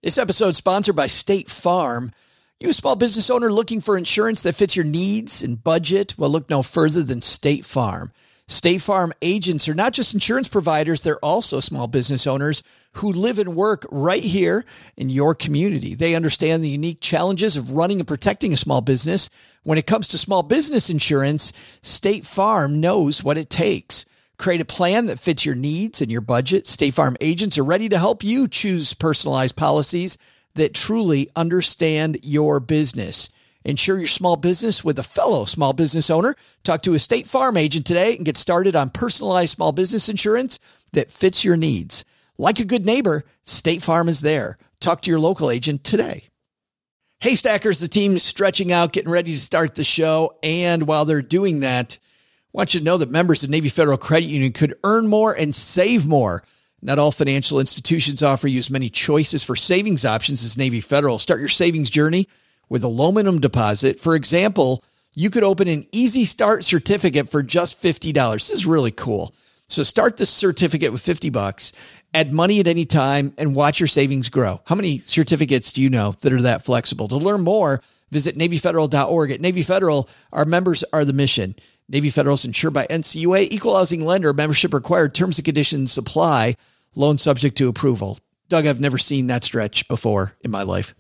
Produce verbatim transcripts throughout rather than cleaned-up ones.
This episode is sponsored by State Farm. You a small business owner looking for insurance that fits your needs and budget? Well, look no further than State Farm. State Farm agents are not just insurance providers, they're also small business owners who live and work right here in your community. They understand the unique challenges of running and protecting a small business. When it comes to small business insurance, State Farm knows what it takes. Create a plan that fits your needs and your budget. State Farm agents are ready to help you choose personalized policies that truly understand your business. Insure your small business with a fellow small business owner. Talk to a State Farm agent today and get started on personalized small business insurance that fits your needs. Like a good neighbor, State Farm is there. Talk to your local agent today. Hey, Stackers, the team is stretching out, getting ready to start the show. And while they're doing that, I want you to know that members of Navy Federal Credit Union could earn more and save more. Not all financial institutions offer you as many choices for savings options as Navy Federal. Start your savings journey with a low minimum deposit. For example, you could open an Easy Start certificate for just fifty dollars. This is really cool. So start this certificate with fifty bucks, add money at any time, and watch your savings grow. How many certificates do you know that are that flexible? To learn more, visit Navy Federal dot org. At Navy Federal, our members are the mission. Navy Federal is insured by N C U A, equal housing lender, membership required, terms and conditions apply, loan subject to approval. Doug, I've never seen that stretch before in my life.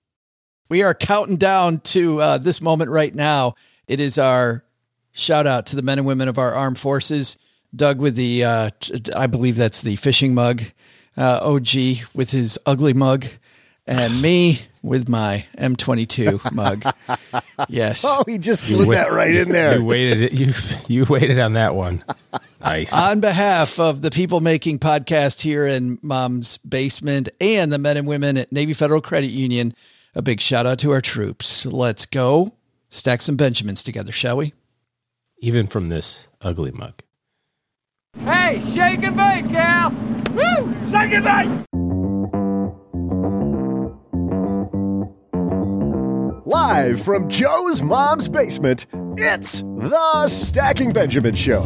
We are counting down to uh, this moment right now. It is our shout out to the men and women of our armed forces. Doug with the, uh, I believe that's the fishing mug, uh, O G with his ugly mug, and me with my M twenty-two mug. Yes. Oh, he just slid wait, that right in there. You waited. You you waited on that one. Nice. On behalf of the people making podcast here in Mom's Basement and the men and women at Navy Federal Credit Union, a big shout out to our troops. Let's go stack some Benjamins together, shall we? Even from this ugly mug. Hey, shake and bake, Cal. Woo! Shake and bake. Live from Joe's Mom's Basement, it's the Stacking Benjamin Show.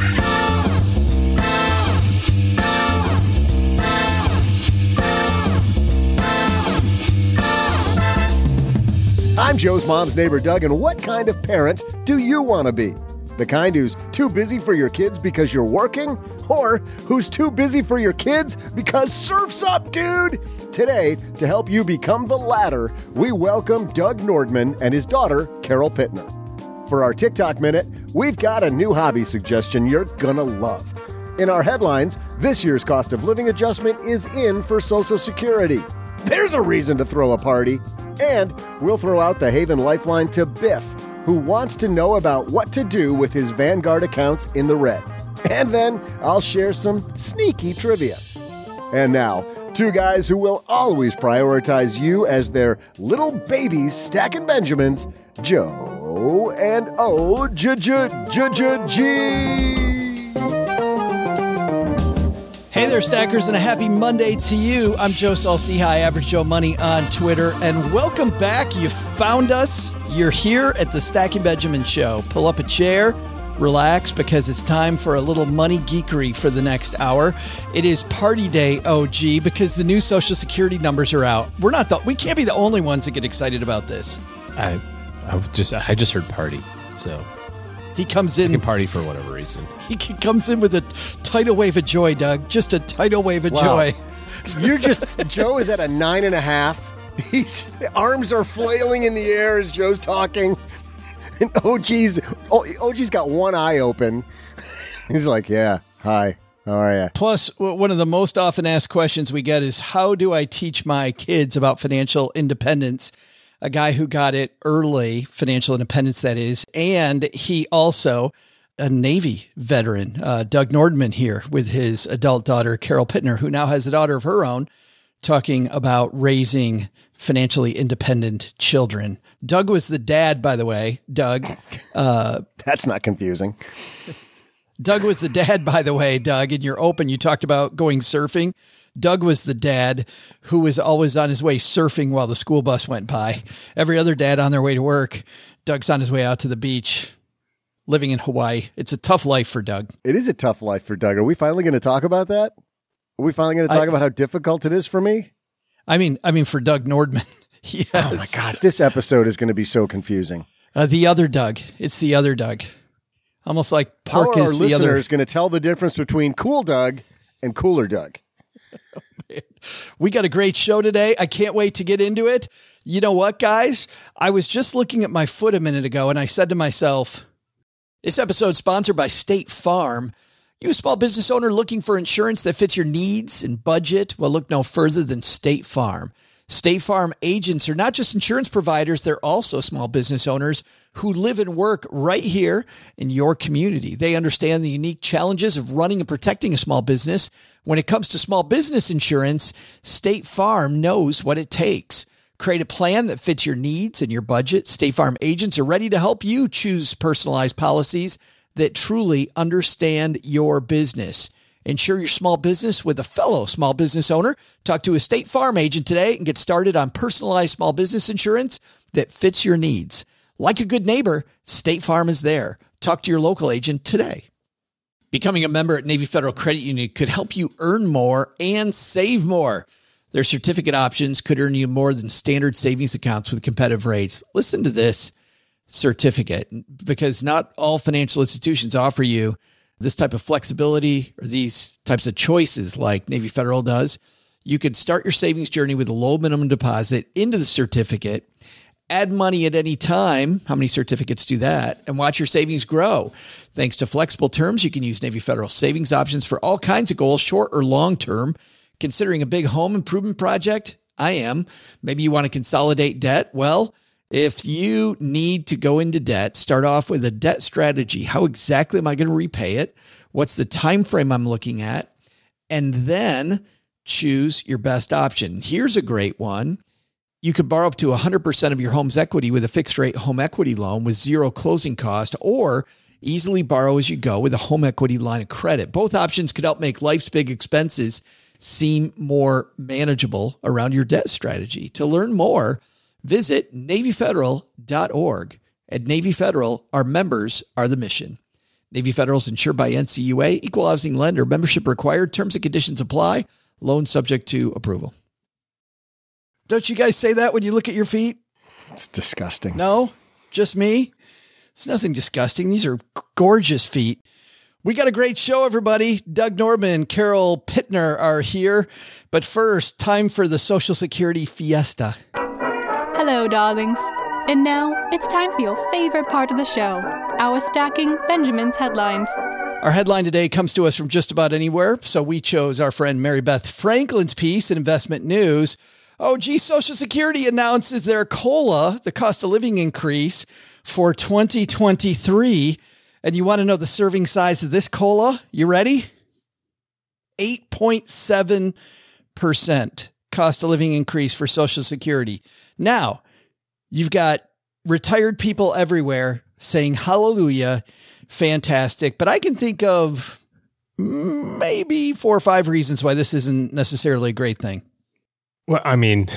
I'm Joe's mom's neighbor, Doug, and what kind of parent do you want to be? The kind who's too busy for your kids because you're working? Or who's too busy for your kids because surf's up, dude? Today, to help you become the latter, we welcome Doug Nordman and his daughter, Carol Pittner. For our TikTok Minute, we've got a new hobby suggestion you're gonna love. In our headlines, this year's cost of living adjustment is in for Social Security. There's a reason to throw a party. And we'll throw out the Haven Lifeline to Biff, who wants to know about what to do with his Vanguard accounts in the red. And then I'll share some sneaky trivia. And now, two guys who will always prioritize you as their little babies stacking Benjamins, Joe and O J J J J G. Hey there, Stackers, and a happy Monday to you. I'm Joe Saul-Sehy, Average Joe Money on Twitter, and welcome back. You found us. You're here at the Stacking Benjamin Show. Pull up a chair, relax, because it's time for a little money geekery for the next hour. It is party day, O G, because the new Social Security numbers are out. We're not the, we can't be the only ones that get excited about this. I, I just, I just heard party, so. He comes in. He can party for whatever reason. He comes in with a tidal wave of joy, Doug. Just a tidal wave of wow. joy. You're just, Joe is at a nine and a half. His arms are flailing in the air as Joe's talking. And O G's, O G's got one eye open. He's like, yeah, hi, how are you? Plus, one of the most often asked questions we get is, how do I teach my kids about financial independence? A guy who got it early, financial independence, that is. And he also, a Navy veteran, uh, Doug Nordman here with his adult daughter, Carol Pittner, who now has a daughter of her own, talking about raising financially independent children. Doug was the dad, by the way. Doug. Uh, That's not confusing. Doug was the dad, by the way, Doug. In your open, you talked about going surfing. Doug was the dad who was always on his way surfing while the school bus went by. Every other dad on their way to work, Doug's on his way out to the beach, living in Hawaii. It's a tough life for Doug. It is a tough life for Doug. Are we finally going to talk about that? Are we finally going to talk I, about how difficult it is for me? I mean, I mean for Doug Nordman. Yes. Oh my God. This episode is going to be so confusing. Uh, the other Doug. It's the other Doug. Almost like pork How are is our the other. listeners going to tell the difference between Cool Doug and Cooler Doug? We got a great show today. I can't wait to get into it. You know what, guys? I was just looking at my foot a minute ago and I said to myself, this episode is sponsored by State Farm. You a small business owner looking for insurance that fits your needs and budget? Well, look no further than State Farm. State Farm agents are not just insurance providers, they're also small business owners who live and work right here in your community. They understand the unique challenges of running and protecting a small business. When it comes to small business insurance, State Farm knows what it takes. Create a plan that fits your needs and your budget. State Farm agents are ready to help you choose personalized policies that truly understand your business. Insure your small business with a fellow small business owner. Talk to a State Farm agent today and get started on personalized small business insurance that fits your needs. Like a good neighbor, State Farm is there. Talk to your local agent today. Becoming a member at Navy Federal Credit Union could help you earn more and save more. Their certificate options could earn you more than standard savings accounts with competitive rates. Listen to this certificate, because not all financial institutions offer you this type of flexibility or these types of choices like Navy Federal does. You could start your savings journey with a low minimum deposit into the certificate, add money at any time. How many certificates do that? And watch your savings grow. Thanks to flexible terms, you can use Navy Federal savings options for all kinds of goals, short or long term. Considering a big home improvement project? I am. Maybe you want to consolidate debt. Well, if you need to go into debt, start off with a debt strategy. How exactly am I going to repay it? What's the time frame I'm looking at? And then choose your best option. Here's a great one. You could borrow up to one hundred percent of your home's equity with a fixed rate home equity loan with zero closing cost, or easily borrow as you go with a home equity line of credit. Both options could help make life's big expenses seem more manageable around your debt strategy. To learn more, visit Navy Federal dot org. At Navy Federal, our members are the mission. Navy Federal is insured by N C U A, equal housing lender, membership required, terms and conditions apply, loan subject to approval. Don't you guys say that when you look at your feet? It's disgusting. No, just me. It's nothing disgusting. These are gorgeous feet. We got a great show, everybody. Doug Nordman, Carol Pittner are here. But first, time for the Social Security Fiesta. Hello, darlings. And now, it's time for your favorite part of the show, our Stacking Benjamin's Headlines. Our headline today comes to us from just about anywhere, so we chose our friend Mary Beth Franklin's piece in Investment News. Oh, gee, Social Security announces their COLA, the cost of living increase, for twenty twenty-three. And you want to know the serving size of this COLA? You ready? eight point seven percent cost of living increase for Social Security. Now, you've got retired people everywhere saying, hallelujah, fantastic. But I can think of maybe four or five reasons why this isn't necessarily a great thing. Well, I mean,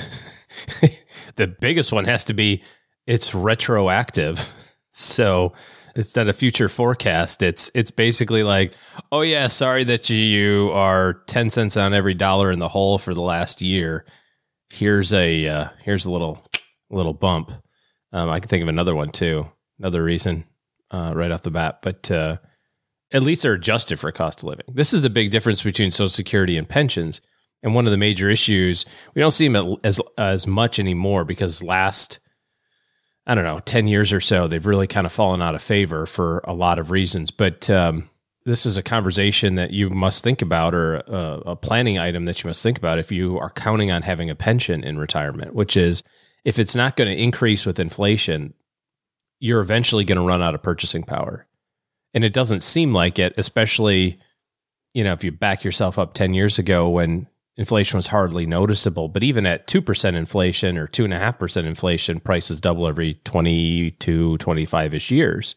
the biggest one has to be it's retroactive. So instead of future forecast, it's it's basically like, oh yeah, sorry that you are ten cents on every dollar in the hole for the last year. Here's a uh, here's a little little bump. Um, I can think of another one too. Another reason uh, right off the bat, but uh, at least they're adjusted for cost of living. This is the big difference between Social Security and pensions. And one of the major issues, we don't see them as as much anymore because last, I don't know, ten years or so, they've really kind of fallen out of favor for a lot of reasons. But um, this is a conversation that you must think about, or a, a planning item that you must think about if you are counting on having a pension in retirement, which is if it's not going to increase with inflation, you're eventually going to run out of purchasing power. And it doesn't seem like it, especially, you know, if you back yourself up ten years ago when inflation was hardly noticeable, but even at two percent inflation or two point five percent inflation, prices double every twenty-two, twenty-five-ish years.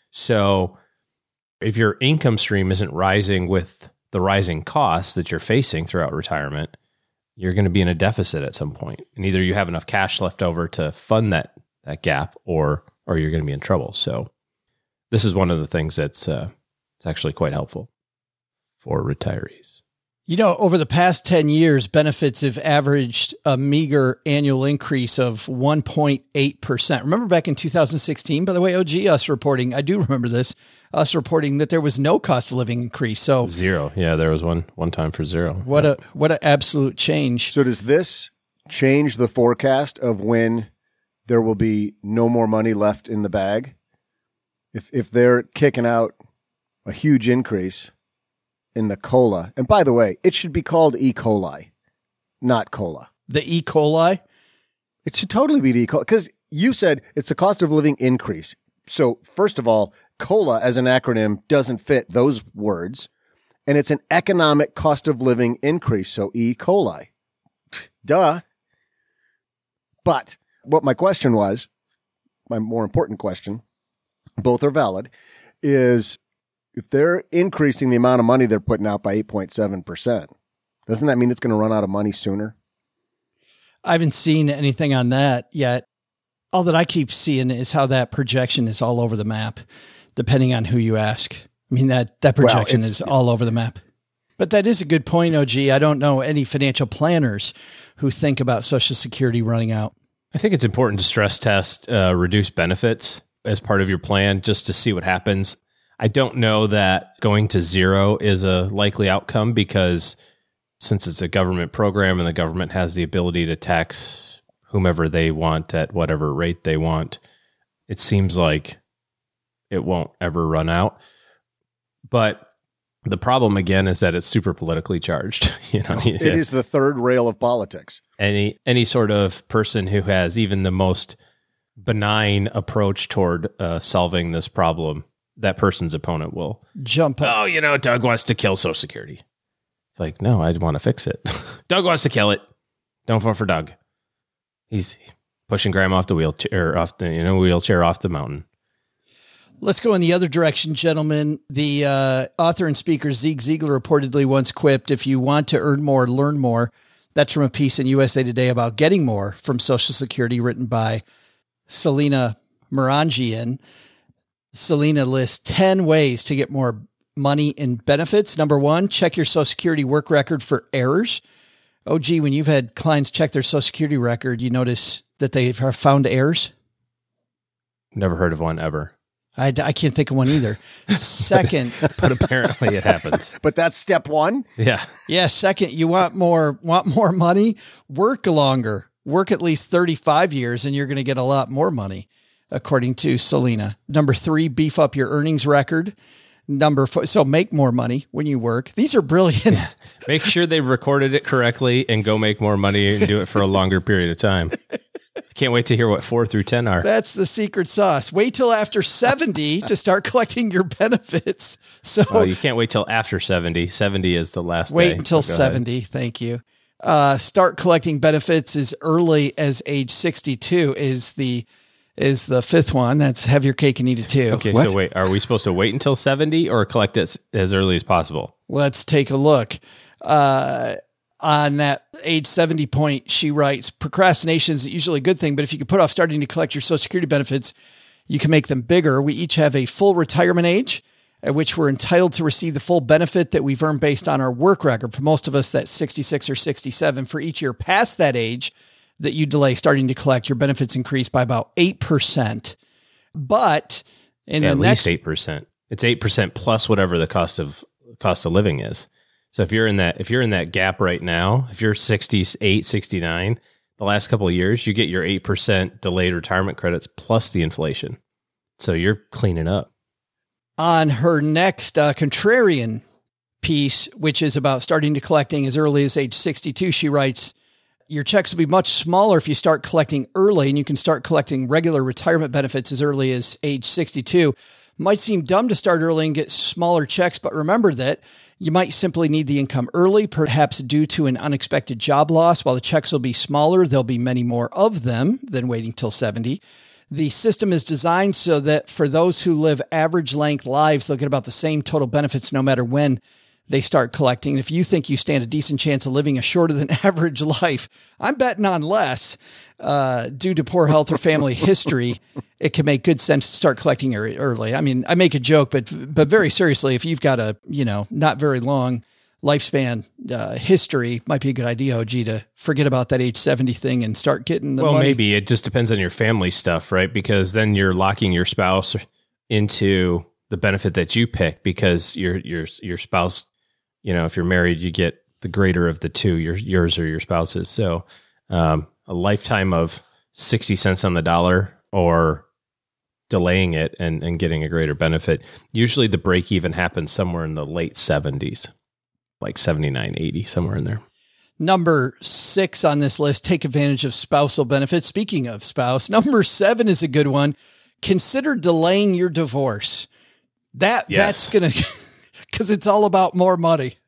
So if your income stream isn't rising with the rising costs that you're facing throughout retirement, you're going to be in a deficit at some point. And either you have enough cash left over to fund that that gap, or or you're going to be in trouble. So this is one of the things that's uh, it's actually quite helpful for retirees. You know, over the past ten years, benefits have averaged a meager annual increase of one point eight percent. Remember back in two thousand sixteen, by the way, O G, us reporting, I do remember this, us reporting that there was no cost of living increase. So zero. Yeah, there was one one time for zero. What yeah. a what an absolute change. So does this change the forecast of when there will be no more money left in the bag? If if they're kicking out a huge increase in the COLA. And by the way, it should be called E. coli, not COLA. The E. coli? It should totally be the E. coli, because you said it's a cost of living increase. So first of all, COLA as an acronym doesn't fit those words, and it's an economic cost of living increase. So E. coli. Duh. But what my question was, my more important question, both are valid, is if they're increasing the amount of money they're putting out by eight point seven percent, doesn't that mean it's going to run out of money sooner? I haven't seen anything on that yet. All that I keep seeing is how that projection is all over the map, depending on who you ask. I mean, that, that projection well, is all over the map. But that is a good point, O G. I don't know any financial planners who think about Social Security running out. I think it's important to stress test uh, reduced benefits as part of your plan just to see what happens. I don't know that going to zero is a likely outcome because since it's a government program and the government has the ability to tax whomever they want at whatever rate they want, it seems like it won't ever run out. But the problem again is that it's super politically charged. You know, it is the third rail of politics. Any any sort of person who has even the most benign approach toward uh, solving this problem, that person's opponent will jump up. Oh, you know, Doug wants to kill Social Security. It's like, no, I want to fix it. Doug wants to kill it. Don't vote for Doug. He's pushing grandma off the wheelchair, off the you know wheelchair off the mountain. Let's go in the other direction, gentlemen. The uh, author and speaker Zig Ziglar reportedly once quipped, "If you want to earn more, learn more." That's from a piece in U S A Today about getting more from Social Security, written by Selena Morangian. Selena lists ten ways to get more money in benefits. Number one, check your Social Security work record for errors. Oh, gee, when you've had clients check their Social Security record, you notice that they have found errors? Never heard of one ever. I, I can't think of one either. Second. But apparently it happens. But that's step one? Yeah. Yeah. Second, you want more, want more money? Work longer. Work at least thirty-five years and you're going to get a lot more money, according to Selena. Number three, beef up your earnings record. Number four, so make more money when you work. These are brilliant. Yeah. Make sure they recorded it correctly and go make more money and do it for a longer period of time. Can't wait to hear what four through ten are. That's the secret sauce. Wait till after seventy to start collecting your benefits. So oh, you can't wait till after seventy. seventy is the last wait day. until so seventy. Ahead. Thank you. Uh, start collecting benefits as early as age sixty-two is the is the fifth one. That's have your cake and eat it too. Okay, What? so wait, are we supposed to wait until seventy or collect it as early as possible? Let's take a look. Uh, on that age seventy point, she writes, procrastination is usually a good thing, but if you could put off starting to collect your Social Security benefits, you can make them bigger. We each have a full retirement age at which we're entitled to receive the full benefit that we've earned based on our work record. For most of us, that's sixty-six or sixty-seven. For each year past that age that you delay starting to collect, your benefits increase by about eight percent. But in At the least next eight percent. It's eight percent plus whatever the cost of cost of living is. So if you're in that if you're in that gap right now, if you're sixty-eight, sixty-nine, the last couple of years, you get your eight percent delayed retirement credits plus the inflation. So you're cleaning up. On her next uh, contrarian piece, which is about starting to collecting as early as age sixty-two, she writes, your checks will be much smaller if you start collecting early, and you can start collecting regular retirement benefits as early as age sixty-two. Might seem dumb to start early and get smaller checks, but remember that you might simply need the income early, perhaps due to an unexpected job loss. While the checks will be smaller, there'll be many more of them than waiting till seventy. The system is designed so that for those who live average length lives, they'll get about the same total benefits no matter when they start collecting. If you think you stand a decent chance of living a shorter than average life, I'm betting on less. Uh, due to poor health or family history, it can make good sense to start collecting early. I mean, I make a joke, but but very seriously, if you've got a, you know, not very long lifespan uh, history, might be a good idea, O G, to forget about that age seventy thing and start getting the well, money. maybe it just depends on your family stuff, right? Because then you're locking your spouse into the benefit that you pick, because your your your spouse, you know, if you're married, you get the greater of the two, your yours or your spouse's. So um, a lifetime of sixty cents on the dollar, or delaying it and, and getting a greater benefit. Usually the break even happens somewhere in the late seventies, like seventy-nine, eighty, somewhere in there. Number six on this list, take advantage of spousal benefits. Speaking of spouse, number seven is a good one. Consider delaying your divorce. That yes. That's going to, because it's all about more money.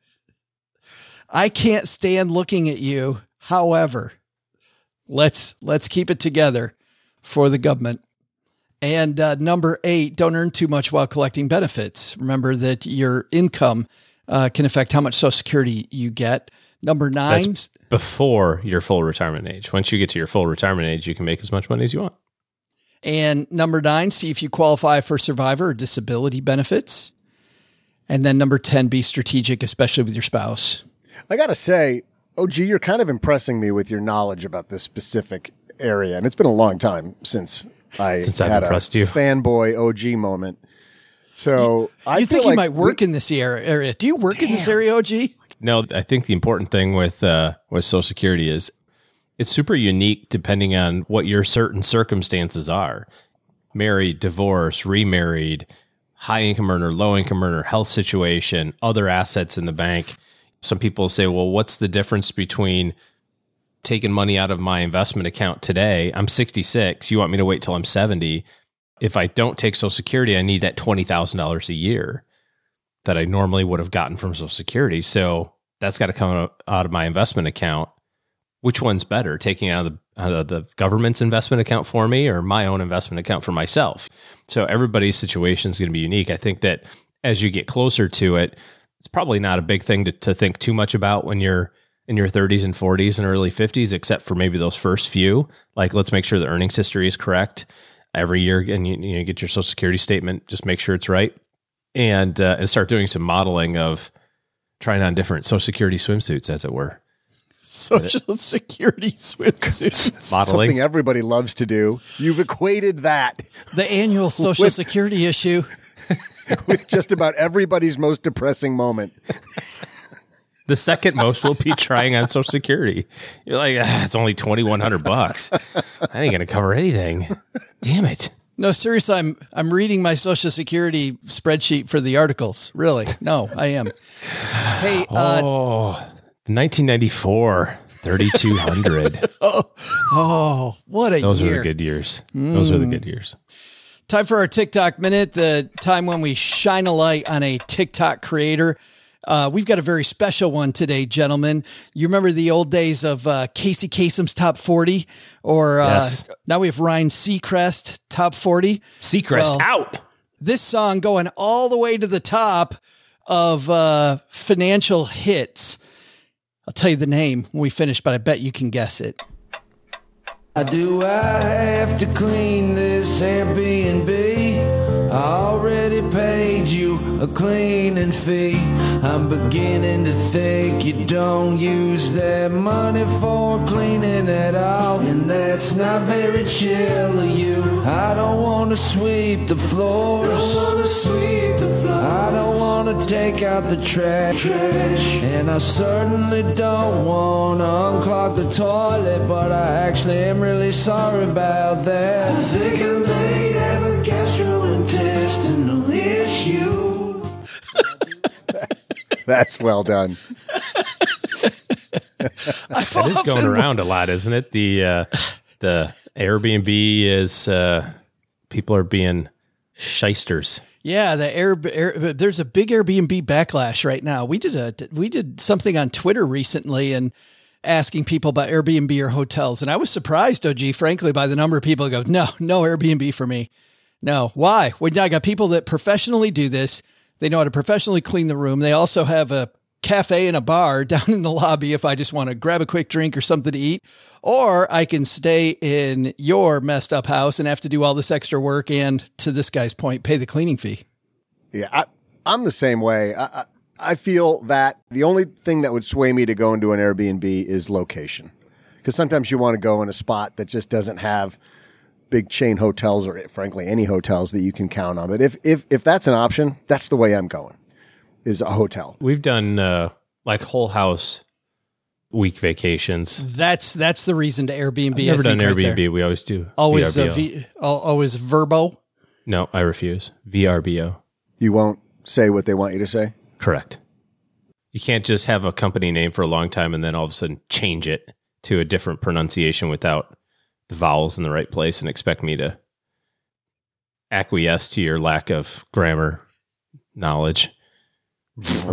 I can't stand looking at you. However, let's, let's keep it together for the government. And uh, number eight, don't earn too much while collecting benefits. Remember that your income uh, can affect how much Social Security you get. Number nine. That's before your full retirement age. Once you get to your full retirement age, you can make as much money as you want. And number nine, see if you qualify for survivor or disability benefits. And then number ten, be strategic, especially with your spouse. I got to say, O G, you're kind of impressing me with your knowledge about this specific area. And it's been a long time since I Since had I've impressed a you. fanboy O G moment. So you, I you feel think like you might work we, in this area? Do you work Damn. in this area, O G? No, I think the important thing with uh, with Social Security is it's super unique depending on what your certain circumstances are. Married, divorced, remarried, high income earner, low income earner, health situation, other assets in the bank. Some people say, well, what's the difference between taking money out of my investment account today? I'm sixty-six. You want me to wait till I'm seventy? If I don't take Social Security, I need that twenty thousand dollars a year that I normally would have gotten from Social Security. So that's got to come out of my investment account. Which one's better, taking out of, the, out of the government's investment account for me or my own investment account for myself? So everybody's situation is going to be unique. I think that as you get closer to it, it's probably not a big thing to, to think too much about when you're in your thirties and forties and early fifties, except for maybe those first few. Like, let's make sure the earnings history is correct every year, and you, you get your Social Security statement. Just make sure it's right, and uh, and start doing some modeling of trying on different Social Security swimsuits, as it were. Social Security swimsuits. Modeling. Something everybody loves to do. You've equated that. The annual Social with, Security issue. With just about everybody's most depressing moment. The second most will be trying on Social Security. You're like, ah, it's only twenty-one hundred bucks. I ain't going to cover anything. Damn it. No, seriously, I'm I'm reading my Social Security spreadsheet for the articles. Really? No, I am. Hey, uh, oh, nineteen ninety-four, thirty-two hundred. oh, oh, what a Those year. Those were the good years. Mm. Those were the good years. Time for our TikTok minute, the time when we shine a light on a TikTok creator. Uh, we've got a very special one today, gentlemen. You remember the old days of uh, Casey Kasem's Top forty? Or uh, yes. Now we have Ryan Seacrest Top forty. Seacrest well, out. This song going all the way to the top of uh, financial hits. I'll tell you the name when we finish, but I bet you can guess it. I do I have to clean this Airbnb? I already paid you a cleaning fee. I'm beginning to think you don't use that money for cleaning at all, and that's not very chill of you. I don't want to sweep the floors. Don't want to sweep the floors. I don't want to take out the trash. trash. And I certainly don't want to unclog the toilet, but I actually am really sorry about that. I think I may have a gastrointestinal issue. That's well done. That is going around a lot, isn't it? The uh, the Airbnb is uh, people are being shysters. Yeah, the Air, Air there's a big Airbnb backlash right now. We did a we did something on Twitter recently and asking people about Airbnb or hotels, and I was surprised, O G, frankly, by the number of people who go, no, no Airbnb for me. No, why? Well, I got people that professionally do this. They know how to professionally clean the room. They also have a cafe and a bar down in the lobby if I just want to grab a quick drink or something to eat, or I can stay in your messed up house and have to do all this extra work and, to this guy's point, pay the cleaning fee. Yeah, I, I'm the same way. I, I, I feel that the only thing that would sway me to go into an Airbnb is location. Because sometimes you want to go in a spot that just doesn't have big chain hotels or, frankly, any hotels that you can count on. But if if if that's an option, that's the way I'm going, is a hotel. We've done uh, like whole house week vacations. That's that's the reason to Airbnb. I've never I think, done right Airbnb. there. We always do. Always V R uh, B O. v, always Verbo. No, I refuse. V R B O. You won't say what they want you to say? Correct. You can't just have a company name for a long time and then all of a sudden change it to a different pronunciation without the vowels in the right place and expect me to acquiesce to your lack of grammar knowledge. It's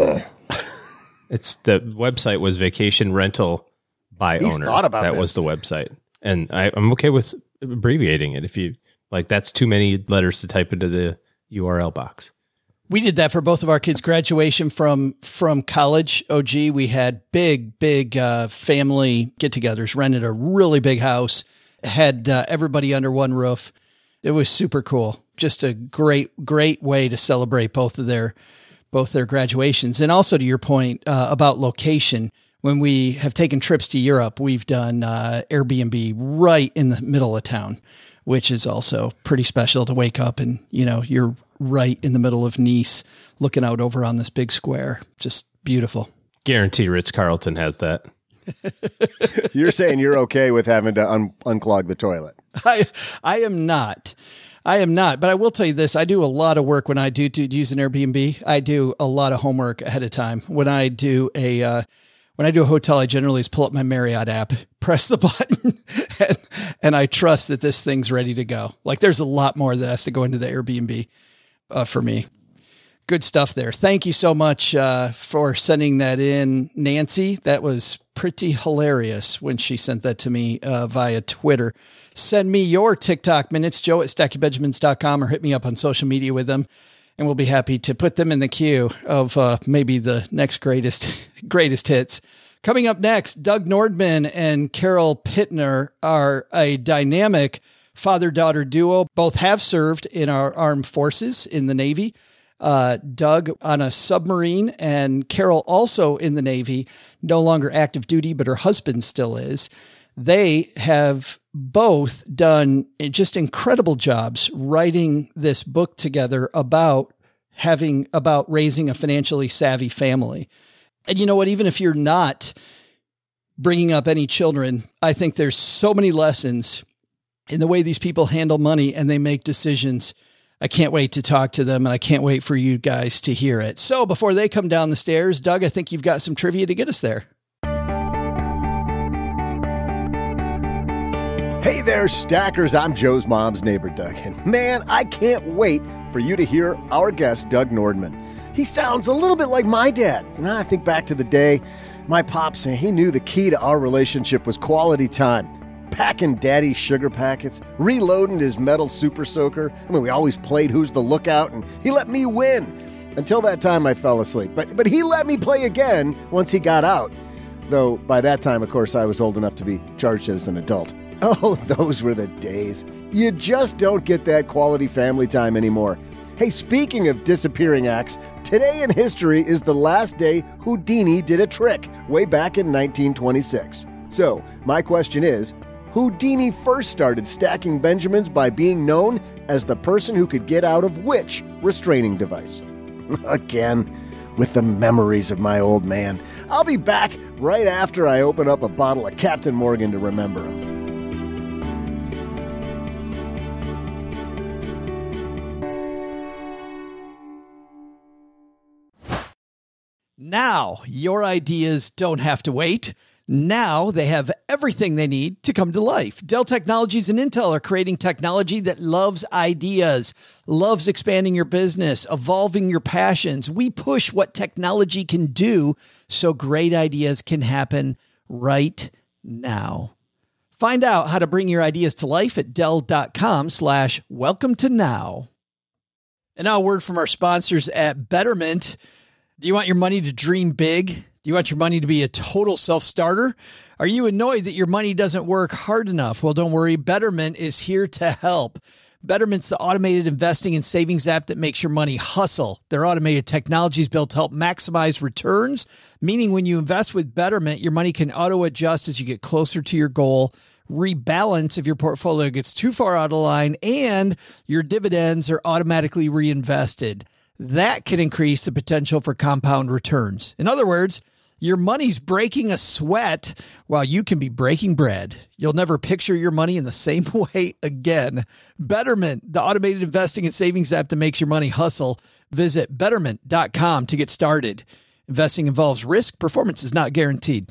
the website was vacation rental by He's owner. thought about that this. was the website. And I, I'm okay with abbreviating it if you like. That's too many letters to type into the U R L box. We did that for both of our kids' graduation from from college. O G, we had big, big uh, family get-togethers, rented a really big house, had uh, everybody under one roof. It was super cool. Just a great, great way to celebrate both of their both their graduations. And also to your point uh, about location, when we have taken trips to Europe, we've done uh, Airbnb right in the middle of town, which is also pretty special to wake up and, you know, you're right in the middle of Nice, looking out over on this big square. Just beautiful. Guarantee Ritz-Carlton has that. You're saying you're okay with having to un- unclog the toilet. I I am not. I am not. But I will tell you this. I do a lot of work when I do, do use an Airbnb. I do a lot of homework ahead of time. When I do a uh, when I do a hotel, I generally just pull up my Marriott app, press the button, and, and I trust that this thing's ready to go. Like there's a lot more that has to go into the Airbnb uh, for me. Good stuff there. Thank you so much uh, for sending that in, Nancy. That was pretty hilarious when she sent that to me uh, via Twitter. Send me your TikTok minutes, Joe at stacky benjamins dot com, or hit me up on social media with them, and we'll be happy to put them in the queue of uh, maybe the next greatest greatest hits. Coming up next, Doug Nordman and Carol Pittner are a dynamic father-daughter duo. Both have served in our armed forces in the Navy. Uh, Doug on a submarine and Carol also in the Navy, no longer active duty, but her husband still is. They have both done just incredible jobs writing this book together about having, about raising a financially savvy family. And you know what, even if you're not bringing up any children, I think there's so many lessons in the way these people handle money and they make decisions. I can't wait to talk to them, and I can't wait for you guys to hear it. So before they come down the stairs, Doug, I think you've got some trivia to get us there. Hey there, stackers. I'm Joe's mom's neighbor, Doug. And man, I can't wait for you to hear our guest, Doug Nordman. He sounds a little bit like my dad. And I think back to the day my pops, he knew the key to our relationship was quality time. Packing daddy's sugar packets, reloading his metal super soaker. I mean, we always played Who's the Lookout, and he let me win. Until that time, I fell asleep. But but he let me play again once he got out. Though by that time, of course, I was old enough to be charged as an adult. Oh, those were the days. You just don't get that quality family time anymore. Hey, speaking of disappearing acts, today in history is the last day Houdini did a trick, way back in nineteen twenty-six. So, my question is, Houdini first started stacking Benjamins by being known as the person who could get out of which restraining device? Again, with the memories of my old man. I'll be back right after I open up a bottle of Captain Morgan to remember him. Now, your ideas don't have to wait. Now they have everything they need to come to life. Dell Technologies and Intel are creating technology that loves ideas, loves expanding your business, evolving your passions. We push what technology can do so great ideas can happen right now. Find out how to bring your ideas to life at Dell.com slash welcome to now. And now a word from our sponsors at Betterment. Do you want your money to dream big? Do you want your money to be a total self-starter? Are you annoyed that your money doesn't work hard enough? Well, don't worry. Betterment is here to help. Betterment's the automated investing and savings app that makes your money hustle. Their automated technology is built to help maximize returns, meaning when you invest with Betterment, your money can auto-adjust as you get closer to your goal, rebalance if your portfolio gets too far out of line, and your dividends are automatically reinvested. That can increase the potential for compound returns. In other words, your money's breaking a sweat while you can be breaking bread. You'll never picture your money in the same way again. Betterment, the automated investing and savings app that makes your money hustle. Visit betterment dot com to get started. Investing involves risk. Performance is not guaranteed.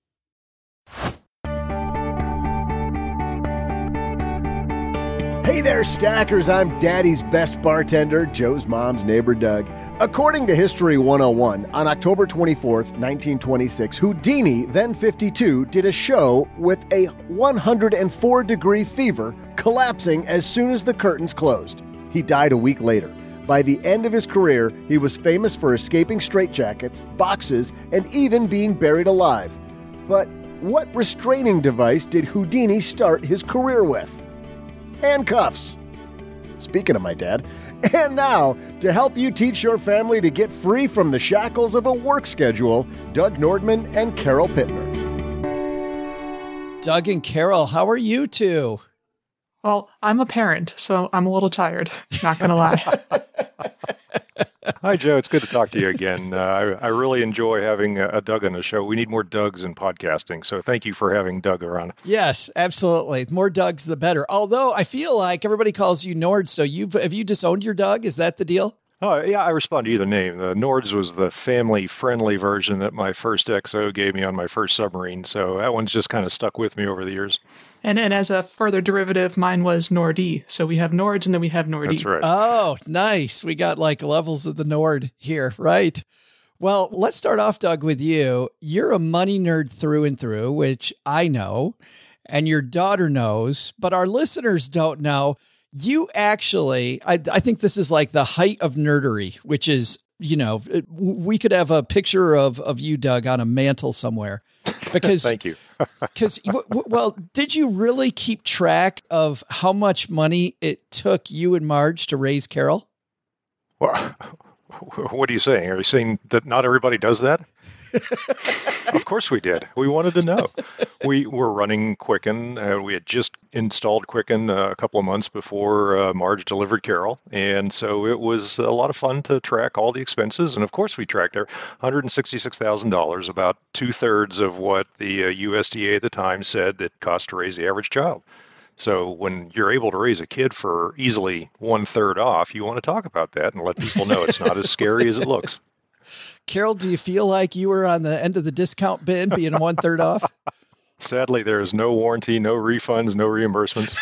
Hey there, stackers. I'm Daddy's best bartender, Joe's mom's neighbor, Doug. According to History one oh one, on October twenty-fourth, nineteen twenty-six, Houdini, then fifty-two, did a show with a one hundred four degree fever, collapsing as soon as the curtains closed. He died a week later. By the end of his career, he was famous for escaping straitjackets, boxes, and even being buried alive. But what restraining device did Houdini start his career with? Handcuffs. Speaking of my dad. And now, to help you teach your family to get free from the shackles of a work schedule, Doug Nordman and Carol Pittmer. Doug and Carol, how are you two? Well, I'm a parent, so I'm a little tired. Not going to lie. Hi, Joe. It's good to talk to you again. Uh, I, I really enjoy having a, a Doug on the show. We need more Dougs in podcasting, so thank you for having Doug around. Yes, absolutely. The more Dougs, the better. Although I feel like everybody calls you Nord, so you've have you disowned your Doug? Is that the deal? Oh, yeah, I respond to either name. The Nords was the family-friendly version that my first X O gave me on my first submarine, so that one's just kind of stuck with me over the years. And and as a further derivative, mine was Nordie. So we have Nords and then we have Nordie. That's right. Oh, nice. We got like levels of the Nord here, right? Well, let's start off, Doug, with you. You're a money nerd through and through, which I know, and your daughter knows, but our listeners don't know. You actually, I, I think this is like the height of nerdery, which is, you know, it, we could have a picture of, of you, Doug, on a mantle somewhere. Because, Thank you. Because, well, did you really keep track of how much money it took you and Marge to raise Carol? Well, what are you saying? Are you saying that not everybody does that? Of course we did. We wanted to know. We were running Quicken. Uh, we had just installed Quicken uh, a couple of months before uh, Marge delivered Carol. And so it was a lot of fun to track all the expenses. And of course we tracked our one hundred sixty-six thousand dollars, about two thirds of what the uh, U S D A at the time said it cost to raise the average child. So when you're able to raise a kid for easily one third off, you want to talk about that and let people know it's not as scary as it looks. Carol, do you feel like you were on the end of the discount bin being one third off? Sadly, there is no warranty, no refunds, no reimbursements.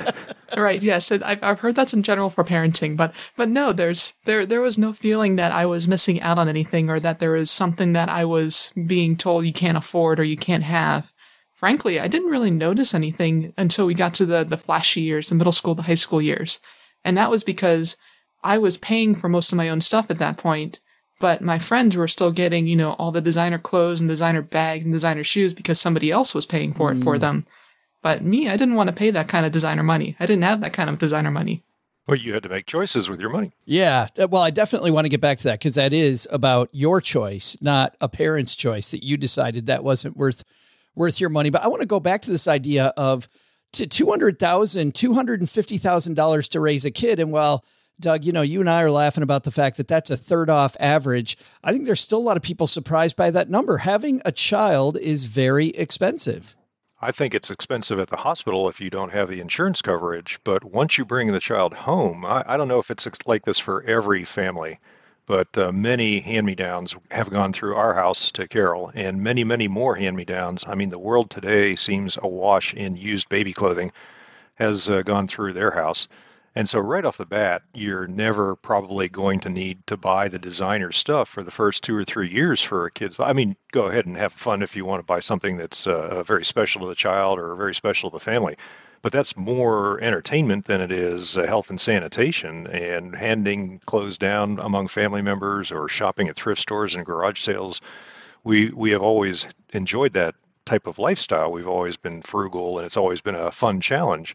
Right. Yes. I've, I've heard that's in general for parenting, but, but no, there's, there, there was no feeling that I was missing out on anything or that there was something that I was being told you can't afford or you can't have. Frankly, I didn't really notice anything until we got to the, the flashy years, the middle school, the high school years. And that was because I was paying for most of my own stuff at that point. But my friends were still getting, you know, all the designer clothes and designer bags and designer shoes because somebody else was paying for it mm. for them. But me, I didn't want to pay that kind of designer money. I didn't have that kind of designer money. Well, you had to make choices with your money. Yeah. Well, I definitely want to get back to that because that is about your choice, not a parent's choice that you decided that wasn't worth worth your money. But I want to go back to this idea of to two hundred thousand dollars, two hundred fifty thousand dollars to raise a kid. And while Doug, you know, you and I are laughing about the fact that that's a third off average, I think there's still a lot of people surprised by that number. Having a child is very expensive. I think it's expensive at the hospital if you don't have the insurance coverage. But once you bring the child home, I, I don't know if it's like this for every family, but uh, many hand-me-downs have gone through our house to Carol, and many, many more hand-me-downs. I mean, the world today seems awash in used baby clothing, has uh, gone through their house. And so right off the bat, you're never probably going to need to buy the designer stuff for the first two or three years for a kid's. I mean, go ahead and have fun if you want to buy something that's uh, very special to the child or very special to the family. But that's more entertainment than it is uh, health and sanitation and handing clothes down among family members or shopping at thrift stores and garage sales. We we have always enjoyed that type of lifestyle. We've always been frugal, and it's always been a fun challenge.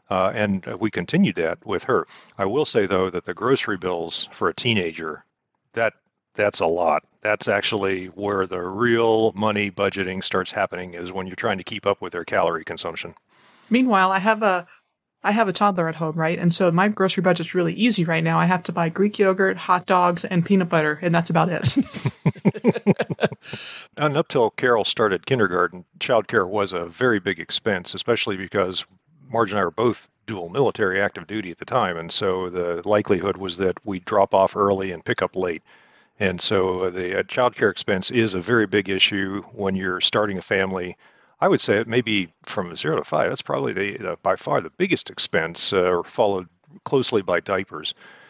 Uh, and we continued that with her. I will say, though, that the grocery bills for a teenager, that that's a lot. That's actually where the real money budgeting starts happening, is when you're trying to keep up with their calorie consumption. Meanwhile, I have a I have a toddler at home, right? And so my grocery budget's really easy right now. I have to buy Greek yogurt, hot dogs, and peanut butter, and that's about it. And up till Carol started kindergarten, childcare was a very big expense, especially because Marge and I were both dual military active duty at the time. And so the likelihood was that we'd drop off early and pick up late. And so the uh, childcare expense is a very big issue when you're starting a family. I would say it may be from zero to five. That's probably the, the by far the biggest expense, uh, followed closely by diapers.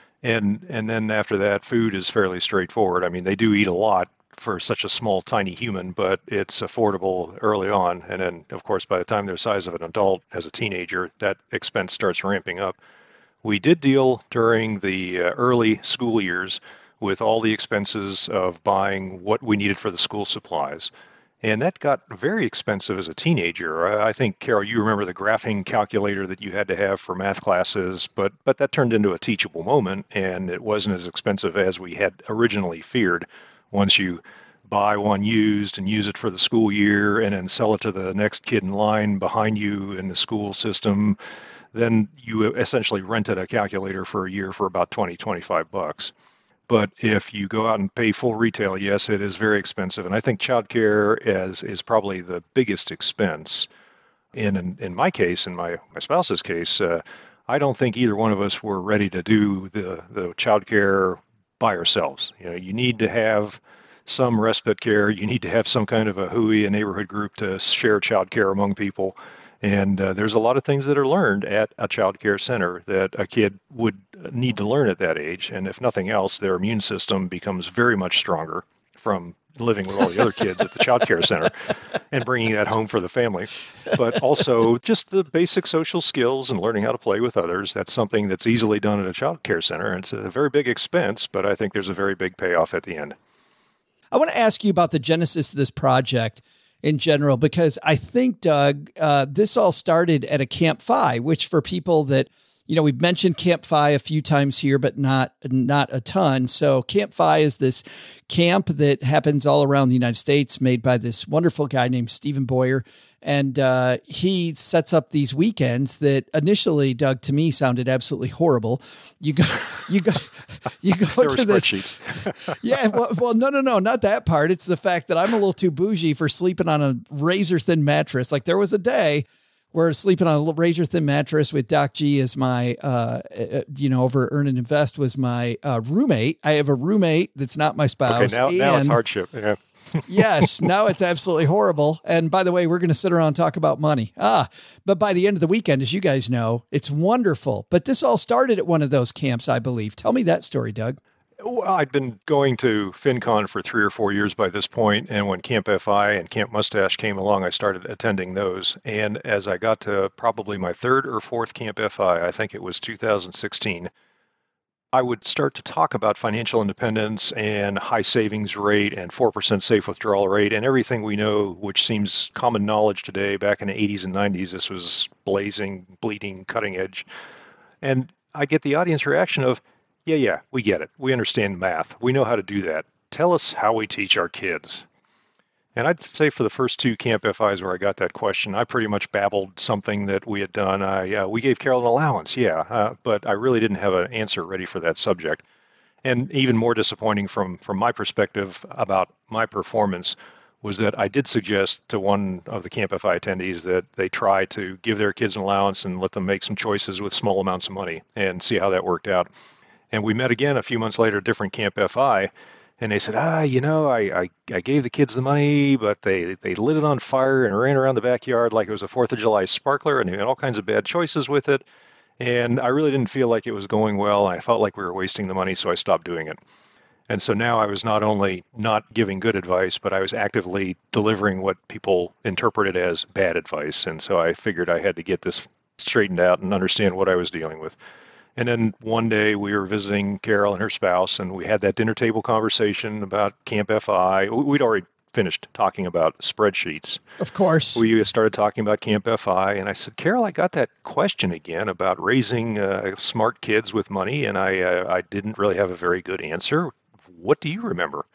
And and then after that, food is fairly straightforward. I mean, they do eat a lot for such a small, tiny human, but it's affordable early on. And then, of course, by the time they're the size of an adult as a teenager, that expense starts ramping up. We did deal during the uh, early school years with all the expenses of buying what we needed for the school supplies. And that got very expensive as a teenager. I think, Carol, you remember the graphing calculator that you had to have for math classes, but but that turned into a teachable moment, and it wasn't as expensive as we had originally feared. Once you buy one used and use it for the school year and then sell it to the next kid in line behind you in the school system, then you essentially rented a calculator for a year for about twenty, twenty-five bucks. But if you go out and pay full retail, yes, it is very expensive. And I think childcare is is probably the biggest expense. In in, in my case, in my, my spouse's case, uh, I don't think either one of us were ready to do the, the childcare by ourselves. You know, you need to have some respite care. You need to have some kind of a H U I, a neighborhood group, to share childcare among people. And uh, there's a lot of things that are learned at a child care center that a kid would need to learn at that age. And if nothing else, their immune system becomes very much stronger from living with all the other kids at the child care center and bringing that home for the family. But also just the basic social skills and learning how to play with others. That's something that's easily done at a child care center. And it's a very big expense, but I think there's a very big payoff at the end. I want to ask you about the genesis of this project in general, because I think, Doug, uh, this all started at a Camp Fi, which for people that, you know, we've mentioned Camp Fi a few times here, but not, not a ton. So Camp Fi is this camp that happens all around the United States, made by this wonderful guy named Stephen Boyer. And uh, he sets up these weekends that initially, Doug, to me sounded absolutely horrible. You go, you go, you go there to were this. Spreadsheets. yeah, well, well, no, no, no, not that part. It's the fact that I'm a little too bougie for sleeping on a razor thin mattress. Like there was a day where sleeping on a razor thin mattress with Doc G as my, uh, you know, over Earn and Invest was my uh, roommate. I have a roommate that's not my spouse. Okay, now, and, now it's hardship. Yeah. yes, now it's absolutely horrible. And by the way, we're going to sit around and talk about money. Ah, but by the end of the weekend, as you guys know, it's wonderful. But this all started at one of those camps, I believe. Tell me that story, Doug. Well, I'd been going to FinCon for three or four years by this point, and when Camp F I and Camp Mustache came along, I started attending those. And as I got to probably my third or fourth Camp F I, I think it was two thousand sixteen, I would start to talk about financial independence and high savings rate and four percent safe withdrawal rate and everything we know, which seems common knowledge today. Back in the eighties and nineties, this was blazing, bleeding, cutting edge. And I get the audience reaction of, yeah, yeah, we get it. We understand math. We know how to do that. Tell us how we teach our kids. And I'd say for the first two Camp F Is where I got that question, I pretty much babbled something that we had done. I, uh, we gave Carol an allowance, yeah, uh, but I really didn't have an answer ready for that subject. And even more disappointing from, from my perspective about my performance was that I did suggest to one of the Camp F I attendees that they try to give their kids an allowance and let them make some choices with small amounts of money and see how that worked out. And we met again a few months later, a different Camp F I, and they said, ah, you know, I, I, I gave the kids the money, but they, they lit it on fire and ran around the backyard like it was a fourth of July sparkler, and they had all kinds of bad choices with it. And I really didn't feel like it was going well. And I felt like we were wasting the money, so I stopped doing it. And so now I was not only not giving good advice, but I was actively delivering what people interpreted as bad advice. And so I figured I had to get this straightened out and understand what I was dealing with. And then one day we were visiting Carol and her spouse, and we had that dinner table conversation about Camp F I. We'd already finished talking about spreadsheets. Of course. We started talking about Camp F I, and I said, Carol, I got that question again about raising uh, smart kids with money, and I uh, I didn't really have a very good answer. What do you remember?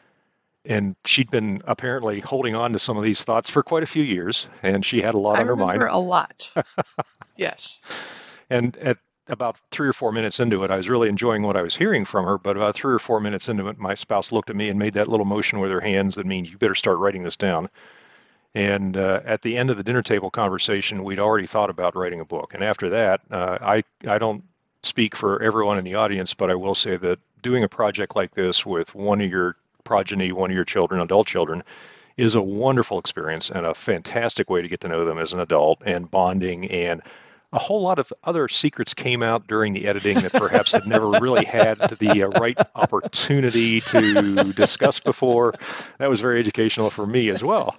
And she'd been apparently holding on to some of these thoughts for quite a few years, and she had a lot I on her mind. remember a lot. Yes. And at about three or four minutes into it, I was really enjoying what I was hearing from her. But about three or four minutes into it, my spouse looked at me and made that little motion with her hands that means you better start writing this down. And uh, at the end of the dinner table conversation, we'd already thought about writing a book. And after that, uh, I, I don't speak for everyone in the audience, but I will say that doing a project like this with one of your progeny, one of your children, adult children, is a wonderful experience and a fantastic way to get to know them as an adult and bonding. And a whole lot of other secrets came out during the editing that perhaps had never really had the uh, right opportunity to discuss before. That was very educational for me as well.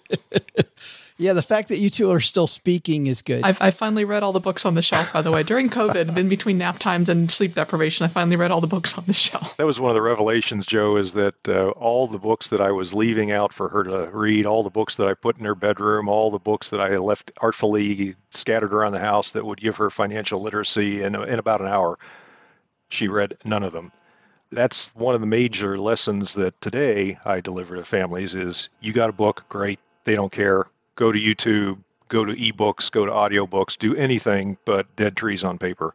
Yeah, the fact that you two are still speaking is good. I've I finally read all the books on the shelf, by the way. During COVID, in between nap times and sleep deprivation, I finally read all the books on the shelf. That was one of the revelations, Joe, is that uh, all the books that I was leaving out for her to read, all the books that I put in her bedroom, all the books that I left artfully scattered around the house that would give her financial literacy in, in about an hour, she read none of them. That's one of the major lessons that today I deliver to families is you got a book, great, they don't care. Go to YouTube, go to ebooks, go to audiobooks, do anything but dead trees on paper.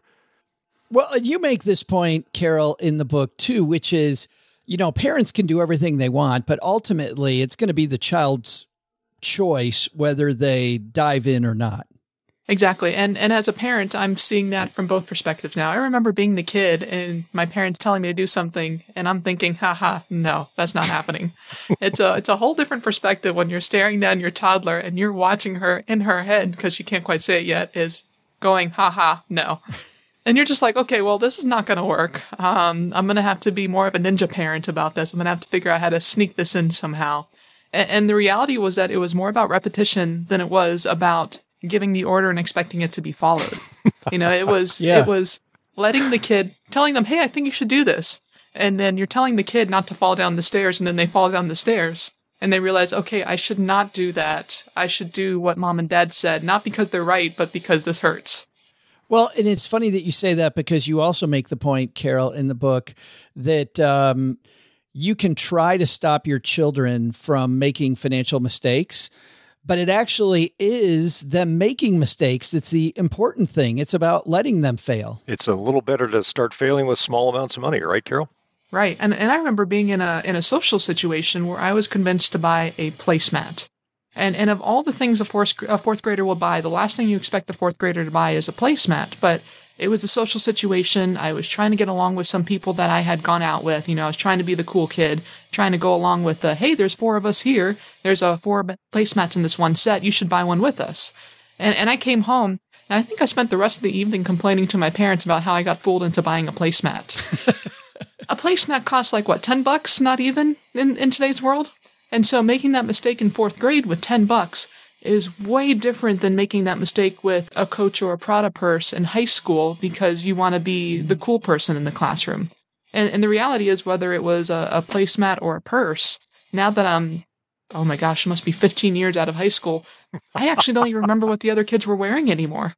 Well, you make this point, Carol, in the book too, which is, you know, parents can do everything they want, but ultimately it's going to be the child's choice whether they dive in or not. Exactly. And and as a parent, I'm seeing that from both perspectives now. I remember being the kid and my parents telling me to do something and I'm thinking, haha, no, that's not happening. It's a it's a whole different perspective when you're staring down your toddler and you're watching her in her head, because she can't quite say it yet, is going, haha, no. And you're just like, okay, well, this is not going to work. Um, I'm going to have to be more of a ninja parent about this. I'm going to have to figure out how to sneak this in somehow. And, and the reality was that it was more about repetition than it was about giving the order and expecting it to be followed. You know, it was, yeah. it was letting the kid, telling them, hey, I think you should do this. And then you're telling the kid not to fall down the stairs, and then they fall down the stairs and they realize, okay, I should not do that. I should do what mom and dad said, not because they're right, but because this hurts. Well, and it's funny that you say that, because you also make the point, Carol, in the book that, um, you can try to stop your children from making financial mistakes, but it actually is them making mistakes that's the important thing. It's about letting them fail. It's a little better to start failing with small amounts of money, right, Carol? Right. And and I remember being in a in a social situation where I was convinced to buy a placemat. And and of all the things a fourth, a fourth grader will buy, the last thing you expect a fourth grader to buy is a placemat. But it was a social situation. I was trying to get along with some people that I had gone out with. You know, I was trying to be the cool kid, trying to go along with the, hey, there's four of us here. There's a four placemats in this one set. You should buy one with us. And and I came home, and I think I spent the rest of the evening complaining to my parents about how I got fooled into buying a placemat. A placemat costs like, what, ten bucks? Not even in, in today's world? And so making that mistake in fourth grade with ten bucks is way different than making that mistake with a Coach or a Prada purse in high school because you want to be the cool person in the classroom. And, and the reality is, whether it was a, a placemat or a purse, now that I'm, oh my gosh, it must be fifteen years out of high school, I actually don't even remember what the other kids were wearing anymore.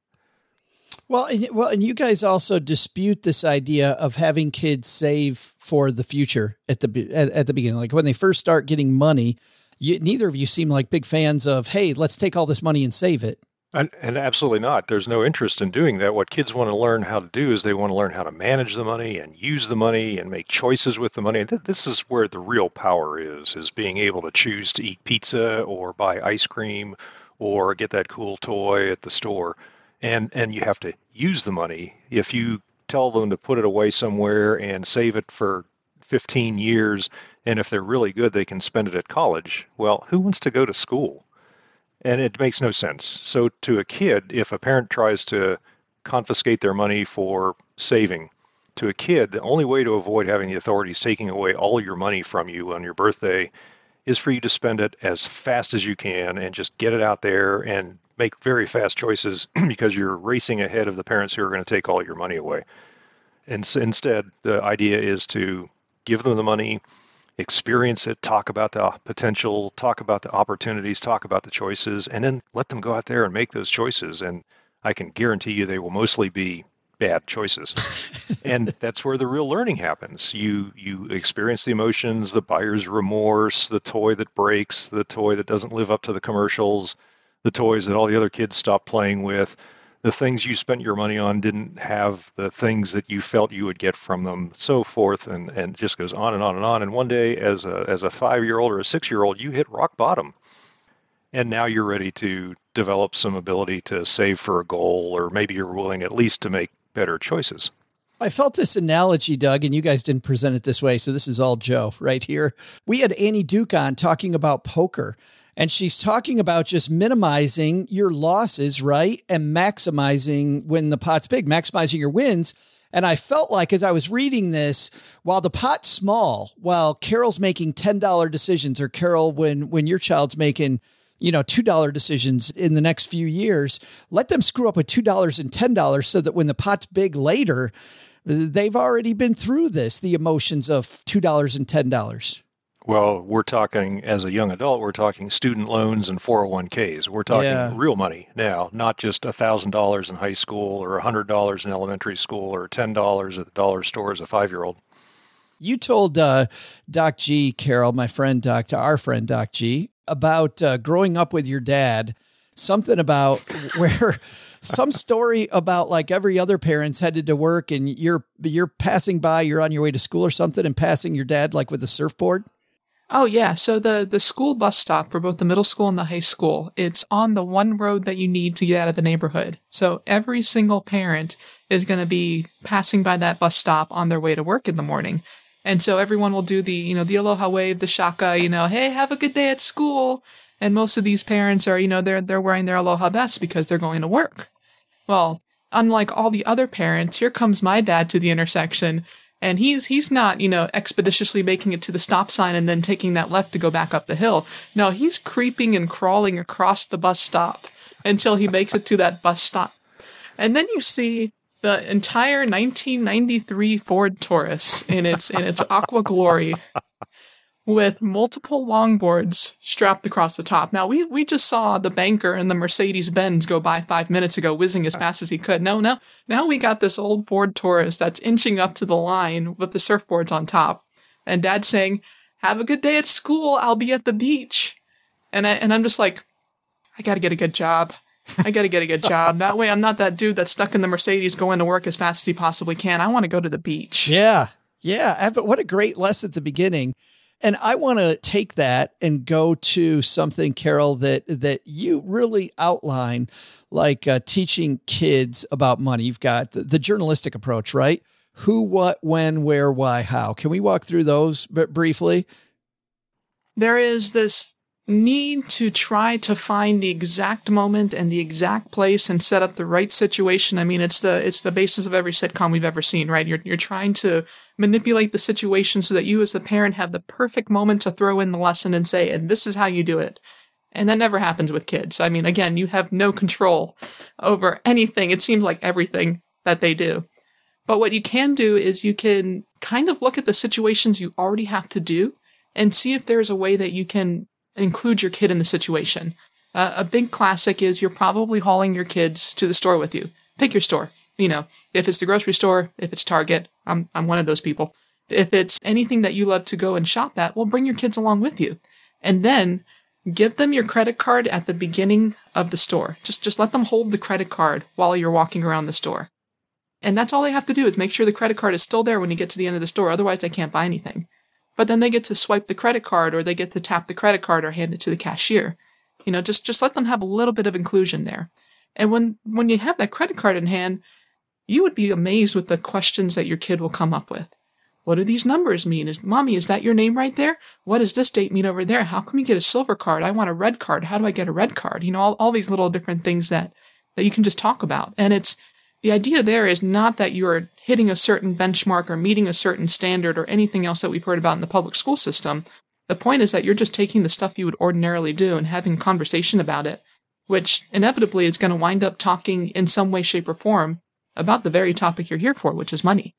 Well, and, well, and you guys also dispute this idea of having kids save for the future at the at, at the beginning. Like when they first start getting money, you, neither of you seem like big fans of, hey, let's take all this money and save it. And, and absolutely not. There's no interest in doing that. What kids want to learn how to do is they want to learn how to manage the money and use the money and make choices with the money. This is where the real power is, is being able to choose to eat pizza or buy ice cream or get that cool toy at the store. And and you have to use the money. If you tell them to put it away somewhere and save it for fifteen years, and if they're really good, they can spend it at college, well, who wants to go to school? And it makes no sense. So to a kid, if a parent tries to confiscate their money for saving, to a kid, the only way to avoid having the authorities taking away all your money from you on your birthday is for you to spend it as fast as you can and just get it out there and make very fast choices because you're racing ahead of the parents who are going to take all your money away. And so instead, the idea is to give them the money, experience it, talk about the potential, talk about the opportunities, talk about the choices, and then let them go out there and make those choices. And I can guarantee you they will mostly be bad choices. And that's where the real learning happens. You you experience the emotions, the buyer's remorse, the toy that breaks, the toy that doesn't live up to the commercials, the toys that all the other kids stop playing with. The things you spent your money on didn't have the things that you felt you would get from them, so forth, and, and it just goes on and on and on. And one day, as a as a five-year-old or a six-year-old, you hit rock bottom. And now you're ready to develop some ability to save for a goal, or maybe you're willing at least to make better choices. I felt this analogy, Doug, and you guys didn't present it this way, so this is all Joe right here. We had Annie Duke on talking about poker, and she's talking about just minimizing your losses, right? And maximizing when the pot's big, maximizing your wins. And I felt like as I was reading this, while the pot's small, while Carol's making ten dollars decisions, or Carol, when, when your child's making, you know, two dollars decisions in the next few years, let them screw up with two dollars and ten dollars so that when the pot's big later, they've already been through this, the emotions of two dollars and ten dollars. Well, we're talking, as a young adult, we're talking student loans and four oh one k's. We're talking Yeah. real money now, not just one thousand dollars in high school or one hundred dollars in elementary school or ten dollars at the dollar store as a five-year-old. You told uh, Doc G, Carol, my friend, Doc, our friend, Doc G, about uh, growing up with your dad, something about where some story about like every other parent's headed to work and you're, you're passing by, you're on your way to school or something and passing your dad like with a surfboard. Oh, yeah. So the, the school bus stop for both the middle school and the high school, it's on the one road that you need to get out of the neighborhood. So every single parent is going to be passing by that bus stop on their way to work in the morning. And so everyone will do the, you know, the aloha wave, the shaka, you know, hey, have a good day at school. And most of these parents are, you know, they're, they're wearing their aloha vests because they're going to work. Well, unlike all the other parents, here comes my dad to the intersection. And he's he's not, you know, expeditiously making it to the stop sign and then taking that left to go back up the hill. No, he's creeping and crawling across the bus stop until he makes it to that bus stop. And then you see the entire nineteen ninety-three Ford Taurus in its in its aqua glory with multiple longboards strapped across the top. Now, we, we just saw the banker and the Mercedes-Benz go by five minutes ago, whizzing as fast as he could. No, no. Now we got this old Ford Taurus that's inching up to the line with the surfboards on top. And Dad's saying, have a good day at school. I'll be at the beach. And, I, and I'm just like, I got to get a good job. I got to get a good job. That way I'm not that dude that's stuck in the Mercedes going to work as fast as he possibly can. I want to go to the beach. Yeah. Yeah. What a great lesson at the beginning. And I want to take that and go to something, Carol, that that you really outline, like uh, teaching kids about money. You've got the, the journalistic approach, right? Who, what, when, where, why, how. Can we walk through those b- briefly? There is this need to try to find the exact moment and the exact place and set up the right situation. I mean, it's the it's the basis of every sitcom we've ever seen, right? You're you're trying to manipulate the situation so that you as the parent have the perfect moment to throw in the lesson and say, and this is how you do it. And that never happens with kids. I mean, again, you have no control over anything. It seems like everything that they do. But what you can do is you can kind of look at the situations you already have to do and see if there's a way that you can include your kid in the situation. Uh, a big classic is you're probably hauling your kids to the store with you. Pick your store. You know, if it's the grocery store, if it's Target, I'm I'm one of those people. If it's anything that you love to go and shop at, well, bring your kids along with you. And then give them your credit card at the beginning of the store. Just just let them hold the credit card while you're walking around the store. And that's all they have to do is make sure the credit card is still there when you get to the end of the store. Otherwise, they can't buy anything. But then they get to swipe the credit card, or they get to tap the credit card or hand it to the cashier. You know, just, just let them have a little bit of inclusion there. And when, when you have that credit card in hand, you would be amazed with the questions that your kid will come up with. What do these numbers mean? Is Mommy, is that your name right there? What does this date mean over there? How can we get a silver card? I want a red card. How do I get a red card? You know, all, all these little different things that, that you can just talk about. And it's, the idea there is not that you're hitting a certain benchmark or meeting a certain standard or anything else that we've heard about in the public school system. The point is that you're just taking the stuff you would ordinarily do and having a conversation about it, which inevitably is going to wind up talking in some way, shape, or form about the very topic you're here for, which is money.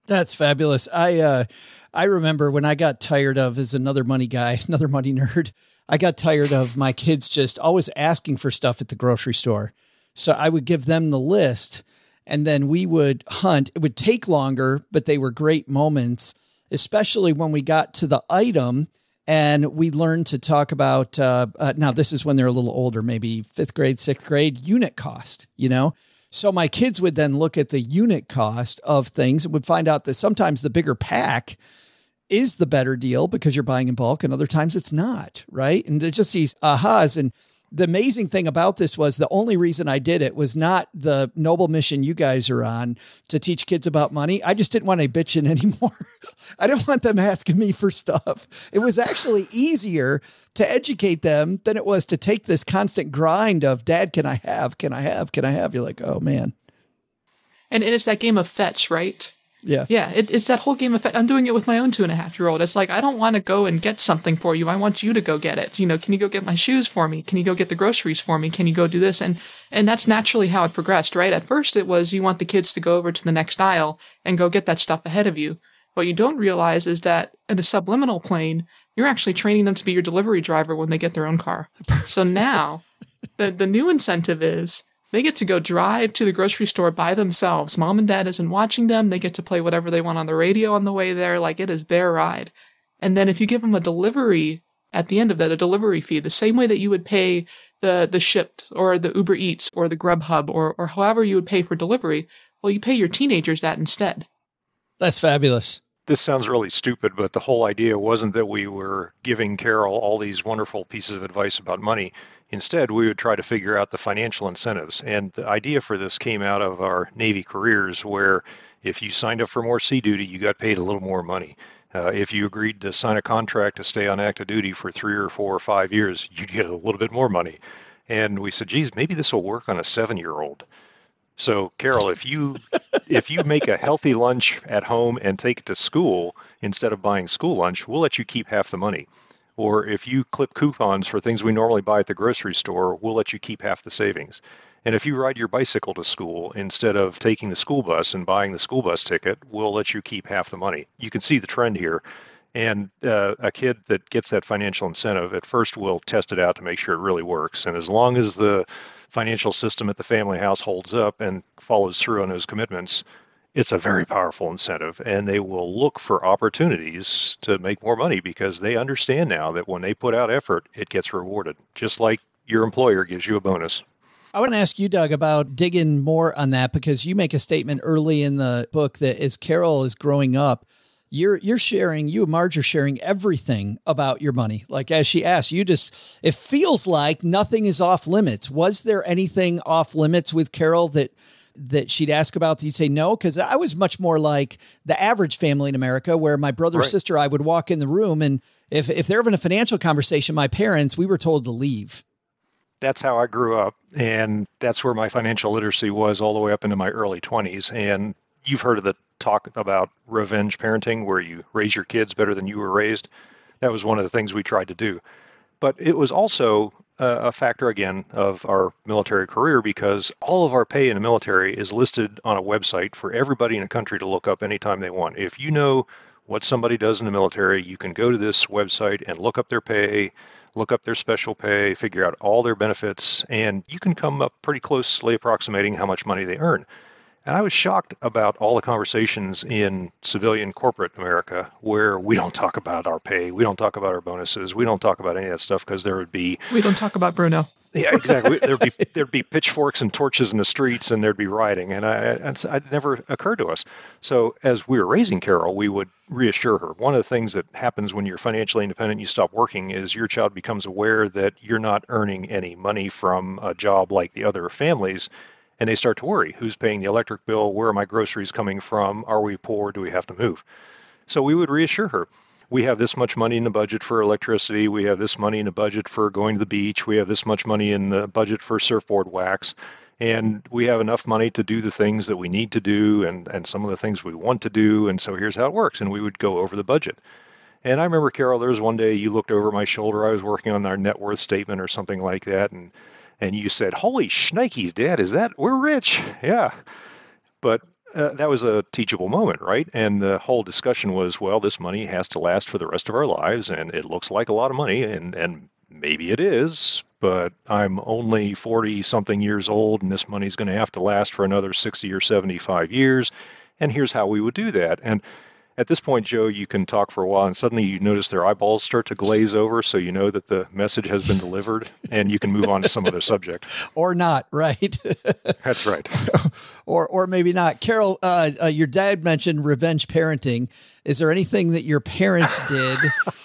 That's fabulous. I uh, I remember when I got tired of, as another money guy, another money nerd, I got tired of my kids just always asking for stuff at the grocery store. So I would give them the list and then we would hunt. It would take longer, but they were great moments, especially when we got to the item and we learned to talk about, uh, uh, now this is when they're a little older, maybe fifth grade, sixth grade, unit cost, you know? So my kids would then look at the unit cost of things and would find out that sometimes the bigger pack is the better deal because you're buying in bulk and other times it's not, right? And there's just these ahas. And the amazing thing about this was the only reason I did it was not the noble mission you guys are on to teach kids about money. I just didn't want to bitching anymore. I didn't want them asking me for stuff. It was actually easier to educate them than it was to take this constant grind of, Dad, can I have, can I have, can I have? You're like, oh man. And it's that game of fetch, right? Yeah. Yeah. It, it's that whole game of fetch. I'm doing it with my own two and a half year old. It's like, I don't want to go and get something for you. I want you to go get it. You know, can you go get my shoes for me? Can you go get the groceries for me? Can you go do this? And, and that's naturally how it progressed, right? At first it was, you want the kids to go over to the next aisle and go get that stuff ahead of you. What you don't realize is that in a subliminal plane, you're actually training them to be your delivery driver when they get their own car. So now the, the new incentive is, they get to go drive to the grocery store by themselves. Mom and Dad isn't watching them. They get to play whatever they want on the radio on the way there. Like, it is their ride. And then if you give them a delivery at the end of that, a delivery fee, the same way that you would pay the, the Shipt or the Uber Eats or the Grubhub or, or however you would pay for delivery, well, you pay your teenagers that instead. That's fabulous. This sounds really stupid, but the whole idea wasn't that we were giving Carol all these wonderful pieces of advice about money. Instead, we would try to figure out the financial incentives. And the idea for this came out of our Navy careers, where if you signed up for more sea duty, you got paid a little more money. Uh, if you agreed to sign a contract to stay on active duty for three or four or five years, you'd get a little bit more money. And we said, geez, maybe this will work on a seven-year-old. So, Carol, if you if you make a healthy lunch at home and take it to school instead of buying school lunch, we'll let you keep half the money. Or if you clip coupons for things we normally buy at the grocery store, we'll let you keep half the savings. And if you ride your bicycle to school instead of taking the school bus and buying the school bus ticket, we'll let you keep half the money. You can see the trend here. And uh, a kid that gets that financial incentive, at first will test it out to make sure it really works. And as long as the financial system at the family house holds up and follows through on those commitments, it's a very powerful incentive. And they will look for opportunities to make more money because they understand now that when they put out effort, it gets rewarded, just like your employer gives you a bonus. I want to ask you, Doug, about digging more on that, because you make a statement early in the book that as Carol is growing up, You're you're sharing, you and Marge are sharing everything about your money. Like, as she asked, you just, it feels like nothing is off limits. Was there anything off limits with Carol that that she'd ask about that you'd say no? Because I was much more like the average family in America, where my brother or right. sister, I would walk in the room, and if, if they're having a financial conversation, my parents, we were told to leave. That's how I grew up. And that's where my financial literacy was all the way up into my early twenties. And you've heard of the talk about revenge parenting, where you raise your kids better than you were raised. That was one of the things we tried to do. But it was also a factor, again, of our military career, because all of our pay in the military is listed on a website for everybody in the country to look up anytime they want. If you know what somebody does in the military, you can go to this website and look up their pay, look up their special pay, figure out all their benefits, and you can come up pretty closely approximating how much money they earn. And I was shocked about all the conversations in civilian corporate America where we don't talk about our pay, we don't talk about our bonuses, we don't talk about any of that stuff, because there would be... We don't talk about Bruno. Yeah, exactly. There'd be there'd be pitchforks and torches in the streets, and there'd be rioting, and I, and it never occurred to us. So as we were raising Carol, we would reassure her. One of the things that happens when you're financially independent and you stop working is your child becomes aware that you're not earning any money from a job like the other families. And they start to worry, who's paying the electric bill? Where are my groceries coming from? Are we poor? Do we have to move? So we would reassure her. We have this much money in the budget for electricity. We have this money in the budget for going to the beach. We have this much money in the budget for surfboard wax. And we have enough money to do the things that we need to do and, and some of the things we want to do. And so here's how it works. And we would go over the budget. And I remember, Carol, there was one day you looked over my shoulder. I was working on our net worth statement or something like that. And And you said, holy shnikes, Dad, is that, we're rich. Yeah. But uh, that was a teachable moment, right? And the whole discussion was, well, this money has to last for the rest of our lives, and it looks like a lot of money, and, and maybe it is, but I'm only forty-something years old, and this money's going to have to last for another sixty or seventy-five years, and here's how we would do that. And at this point, Joe, you can talk for a while, and suddenly you notice their eyeballs start to glaze over, so you know that the message has been delivered, and you can move on to some other subject. Or not, right? That's right. or or maybe not. Carol, uh, uh, your dad mentioned revenge parenting. Is there anything that your parents did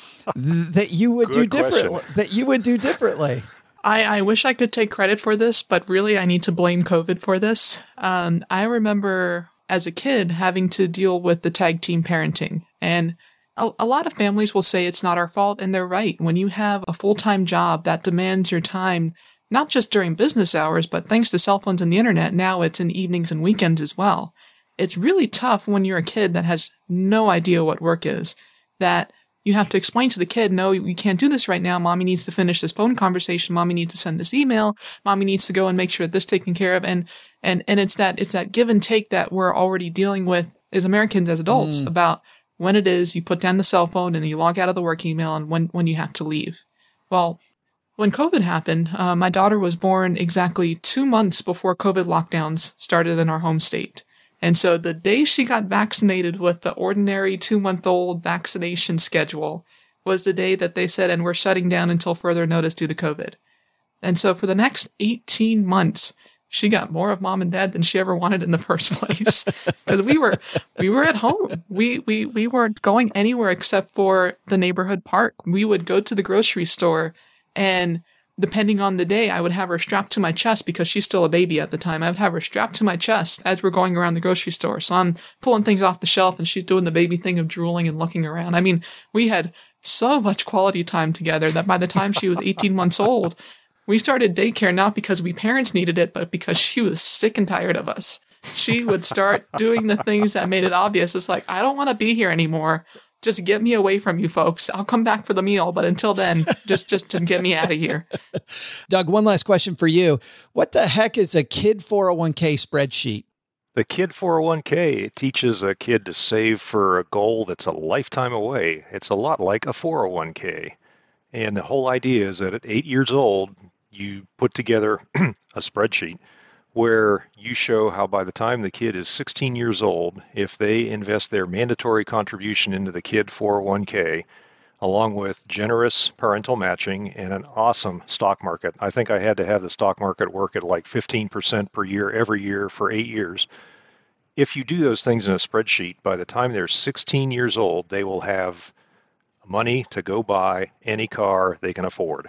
that you would Good do differently? question. That you would do differently? I, I wish I could take credit for this, but really I need to blame COVID for this. Um, I remember as a kid having to deal with the tag team parenting. And a, a lot of families will say it's not our fault, and they're right. When you have a full-time job that demands your time, not just during business hours, but thanks to cell phones and the internet, now it's in evenings and weekends as well. It's really tough when you're a kid that has no idea what work is, that you have to explain to the kid, no, you can't do this right now. Mommy needs to finish this phone conversation. Mommy needs to send this email. Mommy needs to go and make sure that this is taken care of. And, and, and it's that, it's that give and take that we're already dealing with as Americans, as adults, mm. about when it is you put down the cell phone and you log out of the work email and when, when you have to leave. Well, when COVID happened, uh, my daughter was born exactly two months before COVID lockdowns started in our home state. And so the day she got vaccinated with the ordinary two-month-old vaccination schedule was the day that they said, and we're shutting down until further notice due to COVID. And so for the next eighteen months, she got more of mom and dad than she ever wanted in the first place. Because we were, we were at home. We, we, we weren't going anywhere except for the neighborhood park. We would go to the grocery store, and depending on the day, I would have her strapped to my chest because she's still a baby at the time. I would have her strapped to my chest as we're going around the grocery store. So I'm pulling things off the shelf and she's doing the baby thing of drooling and looking around. I mean, we had so much quality time together that by the time she was eighteen months old, we started daycare not because we parents needed it, but because she was sick and tired of us. She would start doing the things that made it obvious. It's like, I don't want to be here anymore. Just get me away from you folks. I'll come back for the meal, but until then, just just to get me out of here. Doug, one last question for you. What the heck is a kid four oh one k spreadsheet? The Kid four oh one k teaches a kid to save for a goal that's a lifetime away. It's a lot like a four oh one k. And the whole idea is that at eight years old, you put together a spreadsheet where you show how by the time the kid is sixteen years old, if they invest their mandatory contribution into the Kid four oh one k, along with generous parental matching and an awesome stock market. I think I had to have the stock market work at like fifteen percent per year every year for eight years. If you do those things in a spreadsheet, by the time they're sixteen years old, they will have money to go buy any car they can afford.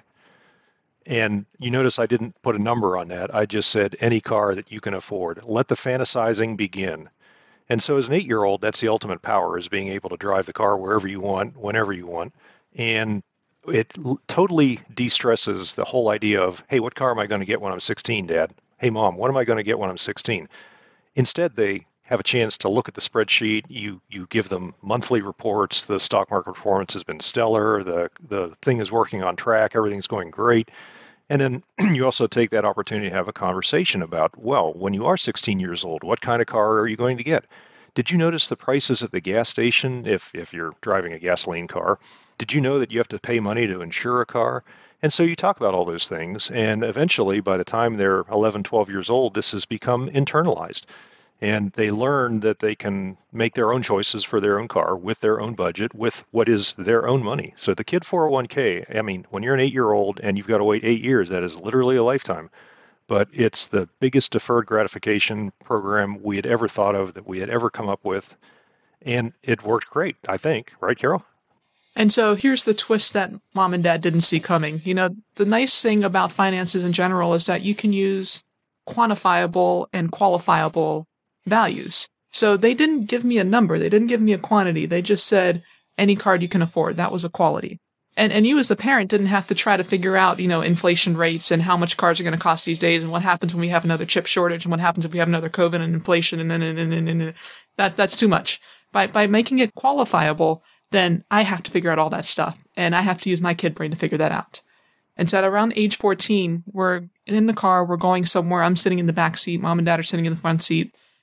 And you notice I didn't put a number on that. I just said any car that you can afford. Let the fantasizing begin. And so as an eight-year-old, that's the ultimate power, is being able to drive the car wherever you want, whenever you want. And it l- totally de-stresses the whole idea of, hey, what car am I going to get when I'm sixteen, Dad? Hey, Mom, what am I going to get when I'm sixteen? Instead, they have a chance to look at the spreadsheet. You you give them monthly reports. The stock market performance has been stellar. The, the thing is working on track. Everything's going great. And then you also take that opportunity to have a conversation about, well, when you are sixteen years old, what kind of car are you going to get? Did you notice the prices at the gas station if, if you're driving a gasoline car? Did you know that you have to pay money to insure a car? And so you talk about all those things. And eventually, by the time they're eleven, twelve years old, this has become internalized. And they learn that they can make their own choices for their own car with their own budget, with what is their own money. So the Kid four oh one k, I mean, when you're an eight-year-old and you've got to wait eight years, that is literally a lifetime. But it's the biggest deferred gratification program we had ever thought of, that we had ever come up with. And it worked great, I think. Right, Carol? And so here's the twist that mom and dad didn't see coming. You know, the nice thing about finances in general is that you can use quantifiable and qualifiable values. So they didn't give me a number. They didn't give me a quantity. They just said, any card you can afford. That was a quality. And and you as a parent didn't have to try to figure out, you know, inflation rates and how much cars are going to cost these days and what happens when we have another chip shortage and what happens if we have another COVID and inflation and then and, and, and, and that that's too much. By by making it qualifiable, then I have to figure out all that stuff. And I have to use my kid brain to figure that out. And so at around age fourteen, we're in the car, we're going somewhere. I'm sitting in the back seat. Mom and dad are sitting in the front seat.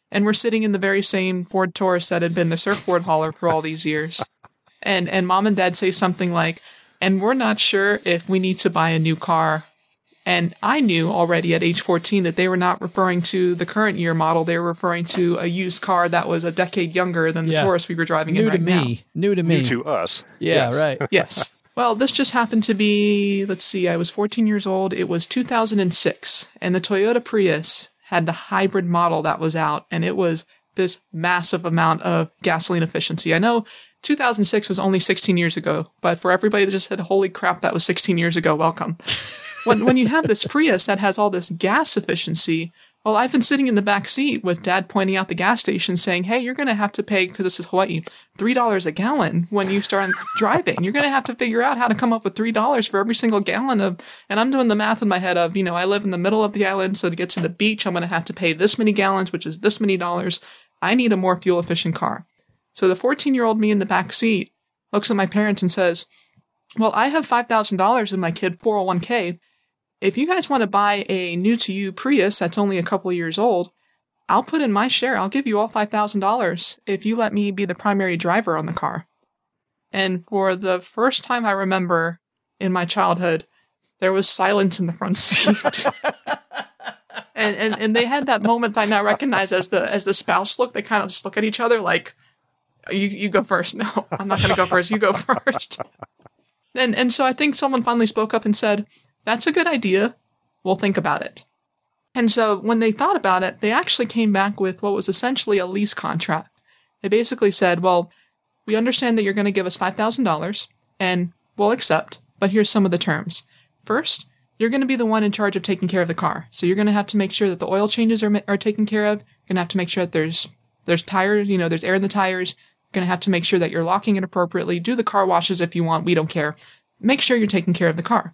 And we're sitting in the very same Ford Taurus that had been the surfboard hauler for all these years. And and mom and dad say something like, and we're not sure if we need to buy a new car. And I knew already at age fourteen that they were not referring to the current year model. They were referring to a used car that was a decade younger than the Yeah. Taurus we were driving New in right to me. now. New to me. New to us. Yeah, Yes. right. Yes. Well, this just happened to be, let's see, I was fourteen years old. It was two thousand six, and the Toyota Prius had the hybrid model that was out, and it was this massive amount of gasoline efficiency. I know two thousand six was only sixteen years ago, but for everybody that just said, holy crap, that was sixteen years ago, welcome. when when you have this Prius that has all this gas efficiency, well, I've been sitting in the back seat with Dad pointing out the gas station saying, hey, you're going to have to pay, because this is Hawaii, three dollars a gallon when you start driving. You're going to have to figure out how to come up with three dollars for every single gallon of, and I'm doing the math in my head of, you know, I live in the middle of the island, so to get to the beach, I'm going to have to pay this many gallons, which is this many dollars. I need a more fuel efficient car. So the fourteen-year-old me in the back seat looks at my parents and says, well, I have five thousand dollars in my kid four oh one k. If you guys want to buy a new-to-you Prius that's only a couple of years old, I'll put in my share. I'll give you all five thousand dollars if you let me be the primary driver on the car. And for the first time I remember in my childhood, there was silence in the front seat. and, and and they had that moment I now recognize as the as the spouse look. They kind of just look at each other like, you, you go first. No, I'm not going to go first. You go first. And and so I think someone finally spoke up and said, that's a good idea. We'll think about it. And so when they thought about it, they actually came back with what was essentially a lease contract. They basically said, well, we understand that you're going to give us five thousand dollars, and we'll accept, but here's some of the terms. First, you're going to be the one in charge of taking care of the car. So you're going to have to make sure that the oil changes are are taken care of. You're going to have to make sure that there's there's tires, you know, there's air in the tires. You're going to have to make sure that you're locking it appropriately. Do the car washes if you want. We don't care. Make sure you're taking care of the car.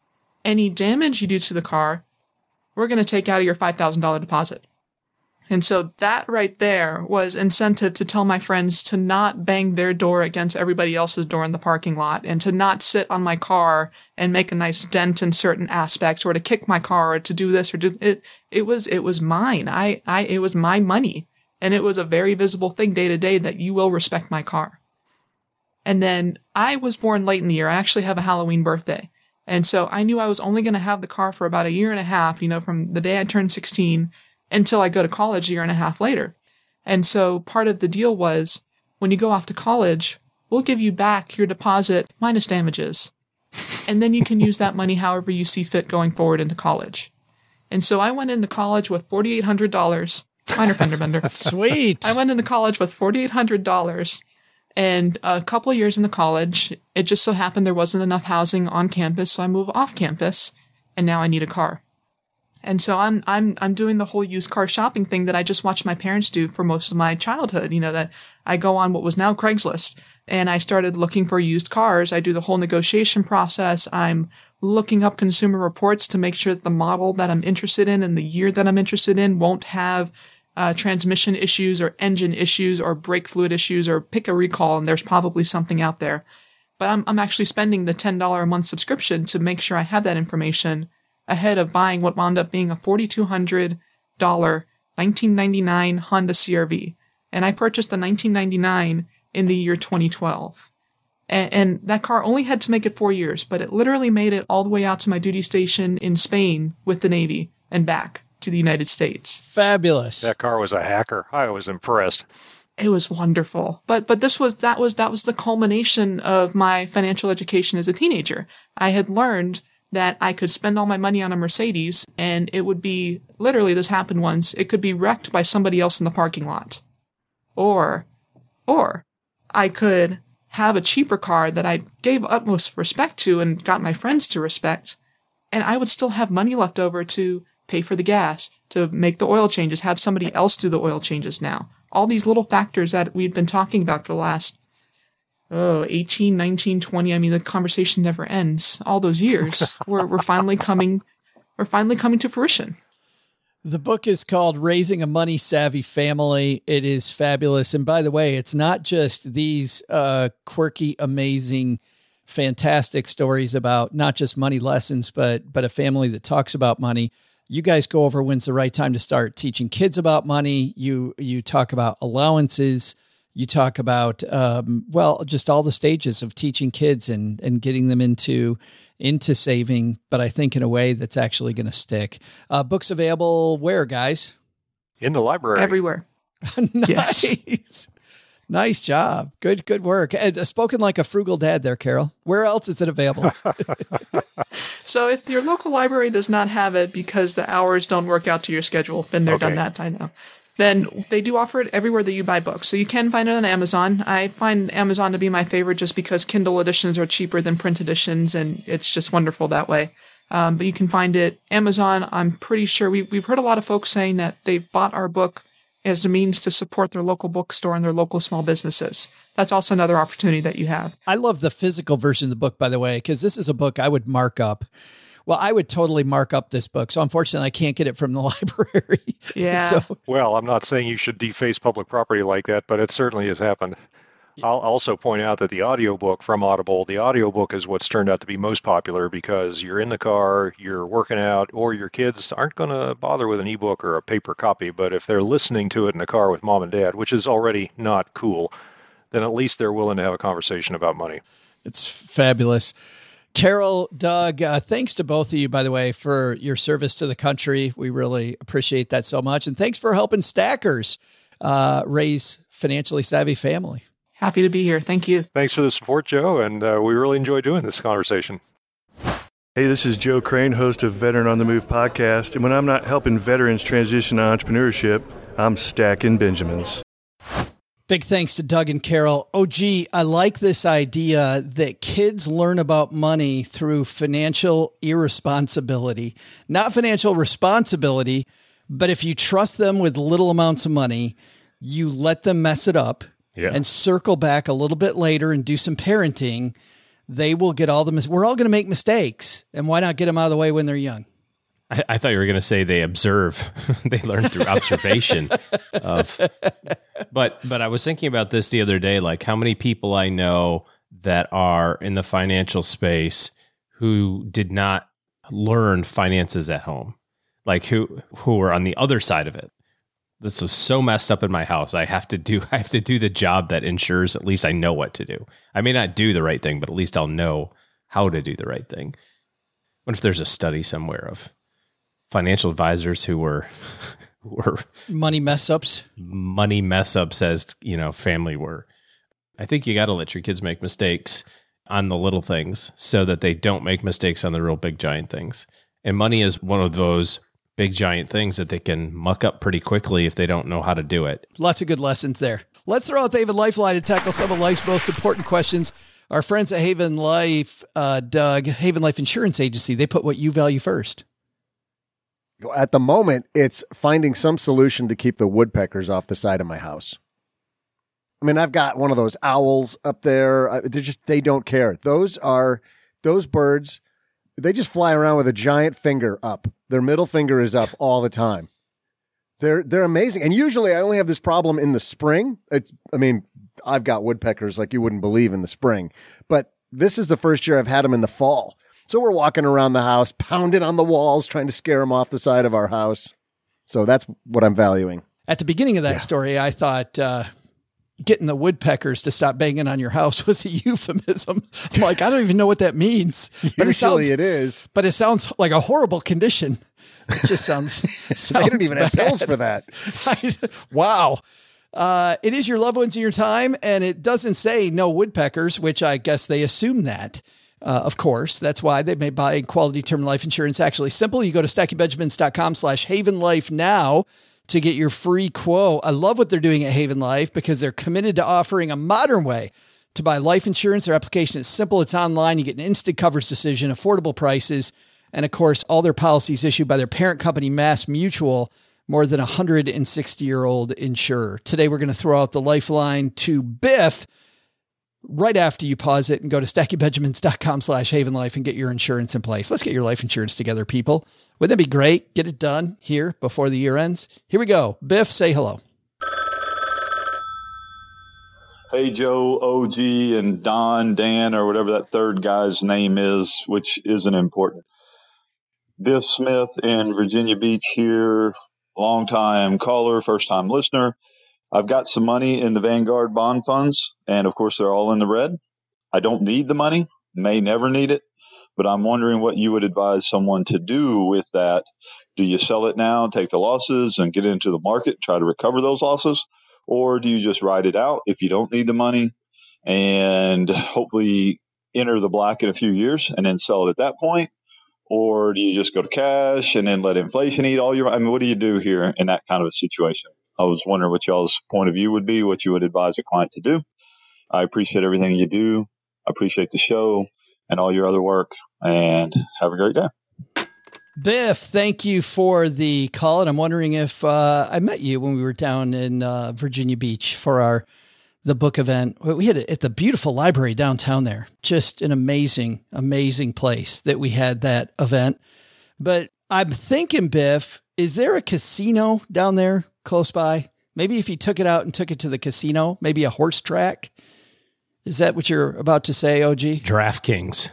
Any damage you do to the car, we're going to take out of your five thousand dollars deposit. And so that right there was incentive to tell my friends to not bang their door against everybody else's door in the parking lot, and to not sit on my car and make a nice dent in certain aspects, or to kick my car, or to do this or do it. It was, it was mine. I, I, it was my money. And it was a very visible thing day to day that you will respect my car. And then I was born late in the year. I actually have a Halloween birthday. And so I knew I was only going to have the car for about a year and a half, you know, from the day I turned sixteen until I go to college a year and a half later. And so part of the deal was, when you go off to college, we'll give you back your deposit minus damages. And then you can use that money however you see fit going forward into college. And so I went into college with four thousand eight hundred dollars. Minor fender bender. Sweet. I went into college with four thousand eight hundred dollars. And a couple of years into college, it just so happened there wasn't enough housing on campus, so I moved off campus, and now I need a car. And so I'm I'm I'm doing the whole used car shopping thing that I just watched my parents do for most of my childhood. You know, that I go on what was now Craigslist, and I started looking for used cars. I do the whole negotiation process. I'm looking up Consumer Reports to make sure that the model that I'm interested in and the year that I'm interested in won't have Uh, transmission issues or engine issues or brake fluid issues, or pick a recall, and there's probably something out there. But I'm, I'm actually spending the ten dollars a month subscription to make sure I have that information ahead of buying what wound up being a four thousand two hundred dollars nineteen ninety-nine Honda C R V. And I purchased the nineteen ninety-nine in the year twenty twelve. And, and that car only had to make it four years, but it literally made it all the way out to my duty station in Spain with the Navy and back to the United States. Fabulous. That car was a hacker. I was impressed. It was wonderful. But but this was that was that was the culmination of my financial education as a teenager. I had learned that I could spend all my money on a Mercedes, and it would be, literally this happened once, it could be wrecked by somebody else in the parking lot. Or or I could have a cheaper car that I gave utmost respect to and got my friends to respect, and I would still have money left over to pay for the gas, to make the oil changes, have somebody else do the oil changes now. All these little factors that we've been talking about for the last, oh, eighteen, nineteen, twenty, I mean, the conversation never ends. All those years, we're, we're finally coming, we're finally coming to fruition. The book is called Raising a Money Savvy Family. It is fabulous. And by the way, it's not just these uh, quirky, amazing, fantastic stories about not just money lessons, but, but a family that talks about money. you guys go over when's the right time to start teaching kids about money. You, you talk about allowances. You talk about, um, well, just all the stages of teaching kids and, and getting them into, into saving, but I think in a way that's actually going to stick. Uh, books available where, guys? In the library. Everywhere. Nice. Yes. Nice job. Good, good work. And, uh, spoken like a frugal dad there, Carol. Where else is it available? So if your local library does not have it because the hours don't work out to your schedule, been there, Okay. done that, I know. Then they do offer it everywhere that you buy books. So you can find it on Amazon. I find Amazon to be my favorite just because Kindle editions are cheaper than print editions, and it's just wonderful that way. Um, but you can find it Amazon. I'm pretty sure we, we've heard a lot of folks saying that they've bought our book as a means to support their local bookstore and their local small businesses. That's also another opportunity that you have. I love the physical version of the book, by the way, because this is a book I would mark up. Well, I would totally mark up this book. So unfortunately, I can't get it from the library. Yeah. So, Well, I'm not saying you should deface public property like that, but it certainly has happened. I'll also point out that the audiobook from Audible, the audiobook is what's turned out to be most popular because you're in the car, you're working out, or your kids aren't going to bother with an ebook or a paper copy. But if they're listening to it in the car with mom and dad, which is already not cool, then at least they're willing to have a conversation about money. it's fabulous. Carol, Doug, uh, thanks to both of you, by the way, for your service to the country. We really appreciate that so much. And thanks for helping Stackers uh, raise financially savvy family. Happy to be here. Thank you. Thanks for the support, Joe, and uh, we really enjoy doing this conversation. Hey, this is Joe Crane, host of Veteran on the Move podcast, and when I'm not helping veterans transition to entrepreneurship, I'm stacking Benjamins. Big thanks to Doug and Carol. Oh, gee, I like this idea that kids learn about money through financial irresponsibility, not financial responsibility, but if you trust them with little amounts of money, you let them mess it up. Yeah. And circle back a little bit later and do some parenting, they will get all the mis- we're all going to make mistakes, and why not get them out of the way when they're young? I, I thought you were going to say they observe, they learn through observation of, but, but I was thinking about this the other day, like how many people I know that are in the financial space who did not learn finances at home, like who, who were on the other side of it. This was so messed up in my house. I have to do, I have to do the job that ensures at least I know what to do. I may not do the right thing, but at least I'll know how to do the right thing. What if there's a study somewhere of financial advisors who were, who were Money mess ups. money mess ups as, you know, family were? I think you got to let your kids make mistakes on the little things so that they don't make mistakes on the real big giant things. And money is one of those big giant things that they can muck up pretty quickly if they don't know how to do it. Lots of good lessons there. Let's throw out the Haven Lifeline to tackle some of life's most important questions. Our friends at Haven Life, uh, Doug, Haven Life Insurance Agency, they put what you value first. At the moment, it's finding some solution to keep the woodpeckers off the side of my house. I mean, I've got one of those owls up there. I- They're just, they don't care. Those are, those birds, they just fly around with a giant finger up. Their middle finger is up all the time. They're, they're amazing. And usually I only have this problem in the spring. It's, I mean, I've got woodpeckers like you wouldn't believe in the spring, but this is the first year I've had them in the fall. So we're walking around the house, pounding on the walls, trying to scare them off the side of our house. So that's what I'm valuing. At the beginning of that Yeah. story, I thought uh, getting the woodpeckers to stop banging on your house was a euphemism. I'm like, I don't even know what that means. But Usually it sounds, it is. but it sounds like a horrible condition. It just sounds, sounds They don't even have bad. pills for that. Wow. Uh, it is your loved ones in your time, and it doesn't say no woodpeckers, which I guess they assume that. Uh, of course, that's why they may buy quality term life insurance. Actually simple. You go to stackybenjamins.com slash Haven Life now to get your free quote. I love what they're doing at Haven Life because they're committed to offering a modern way to buy life insurance. Their application is simple. It's online. You get an instant coverage decision, affordable prices. And of course, all their policies issued by their parent company, Mass Mutual, more than a one hundred sixty year old insurer. Today, we're going to throw out the lifeline to Biff right after you pause it and go to stackybenjamins.com slash Haven Life and get your insurance in place. Let's get your life insurance together, people. Wouldn't that be great? Get it done here before the year ends. Here we go. Biff, say hello. Hey, Joe, O G, and Don, Dan, or whatever that third guy's name is, which isn't important. Biff Smith in Virginia Beach here, long time caller, first time listener. I've got some money in the Vanguard bond funds, and of course they're all in the red. I don't need the money, may never need it, but I'm wondering what you would advise someone to do with that. Do you sell it now, take the losses, and get into the market, try to recover those losses? Or do you just ride it out if you don't need the money and hopefully enter the black in a few years and then sell it at that point? Or do you just go to cash and then let inflation eat all your, I mean, what do you do here in that kind of a situation? I was wondering what y'all's point of view would be, what you would advise a client to do. I appreciate everything you do. I appreciate the show and all your other work, and have a great day. Biff, thank you for the call. And I'm wondering if uh, I met you when we were down in uh, Virginia Beach for our the book event. We had it at the beautiful library downtown there. Just an amazing, amazing place that we had that event. But I'm thinking, Biff, is there a casino down there close by? Maybe if you took it out and took it to the casino, maybe a horse track. Is that what you're about to say, O G? DraftKings.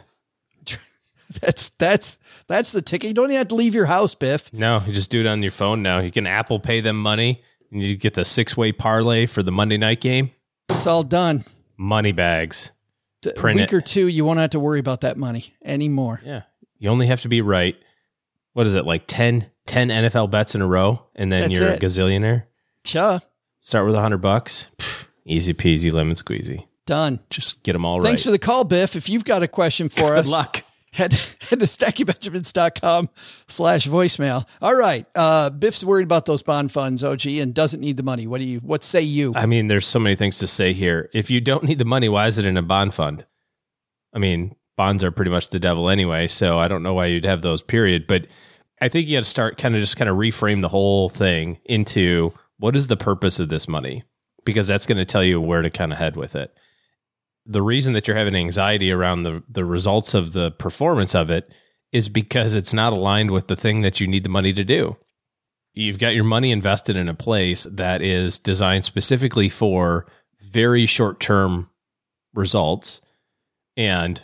That's, that's, that's the ticket. You don't even have to leave your house, Biff. No, you just do it on your phone now. You can Apple Pay them money and you get the six way parlay for the Monday night game. It's all done. Money bags. Print a week it. or two, you won't have to worry about that money anymore. Yeah. You only have to be right. What is it? Like ten, ten N F L bets in a row. And then that's you're it. a gazillionaire. Cha. Start with a hundred bucks. Pfft, easy peasy lemon squeezy. Done. Just get them all Thanks right. Thanks for the call, Biff. If you've got a question for Good us. Good luck. Head, head to stacky benjamins dot com slash voicemail. All right. Uh, Biff's worried about those bond funds, O G, and doesn't need the money. What do you, what say you? I mean, there's so many things to say here. If you don't need the money, why is it in a bond fund? I mean, bonds are pretty much the devil anyway, so I don't know why you'd have those, period. But I think you got to start kind of just kind of reframe the whole thing into what is the purpose of this money? Because that's going to tell you where to kind of head with it. The reason that you're having anxiety around the, the results of the performance of it is because it's not aligned with the thing that you need the money to do. You've got your money invested in a place that is designed specifically for very short-term results and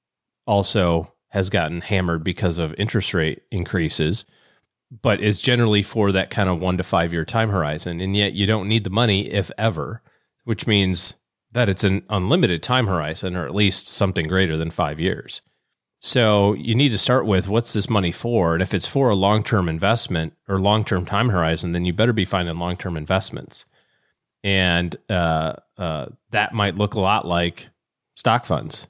also has gotten hammered because of interest rate increases, but is generally for that kind of one to five year time horizon. And yet you don't need the money if ever, which means that it's an unlimited time horizon, or at least something greater than five years. So you need to start with, what's this money for? And if it's for a long-term investment or long-term time horizon, then you better be finding long-term investments. And uh, uh, that might look a lot like stock funds.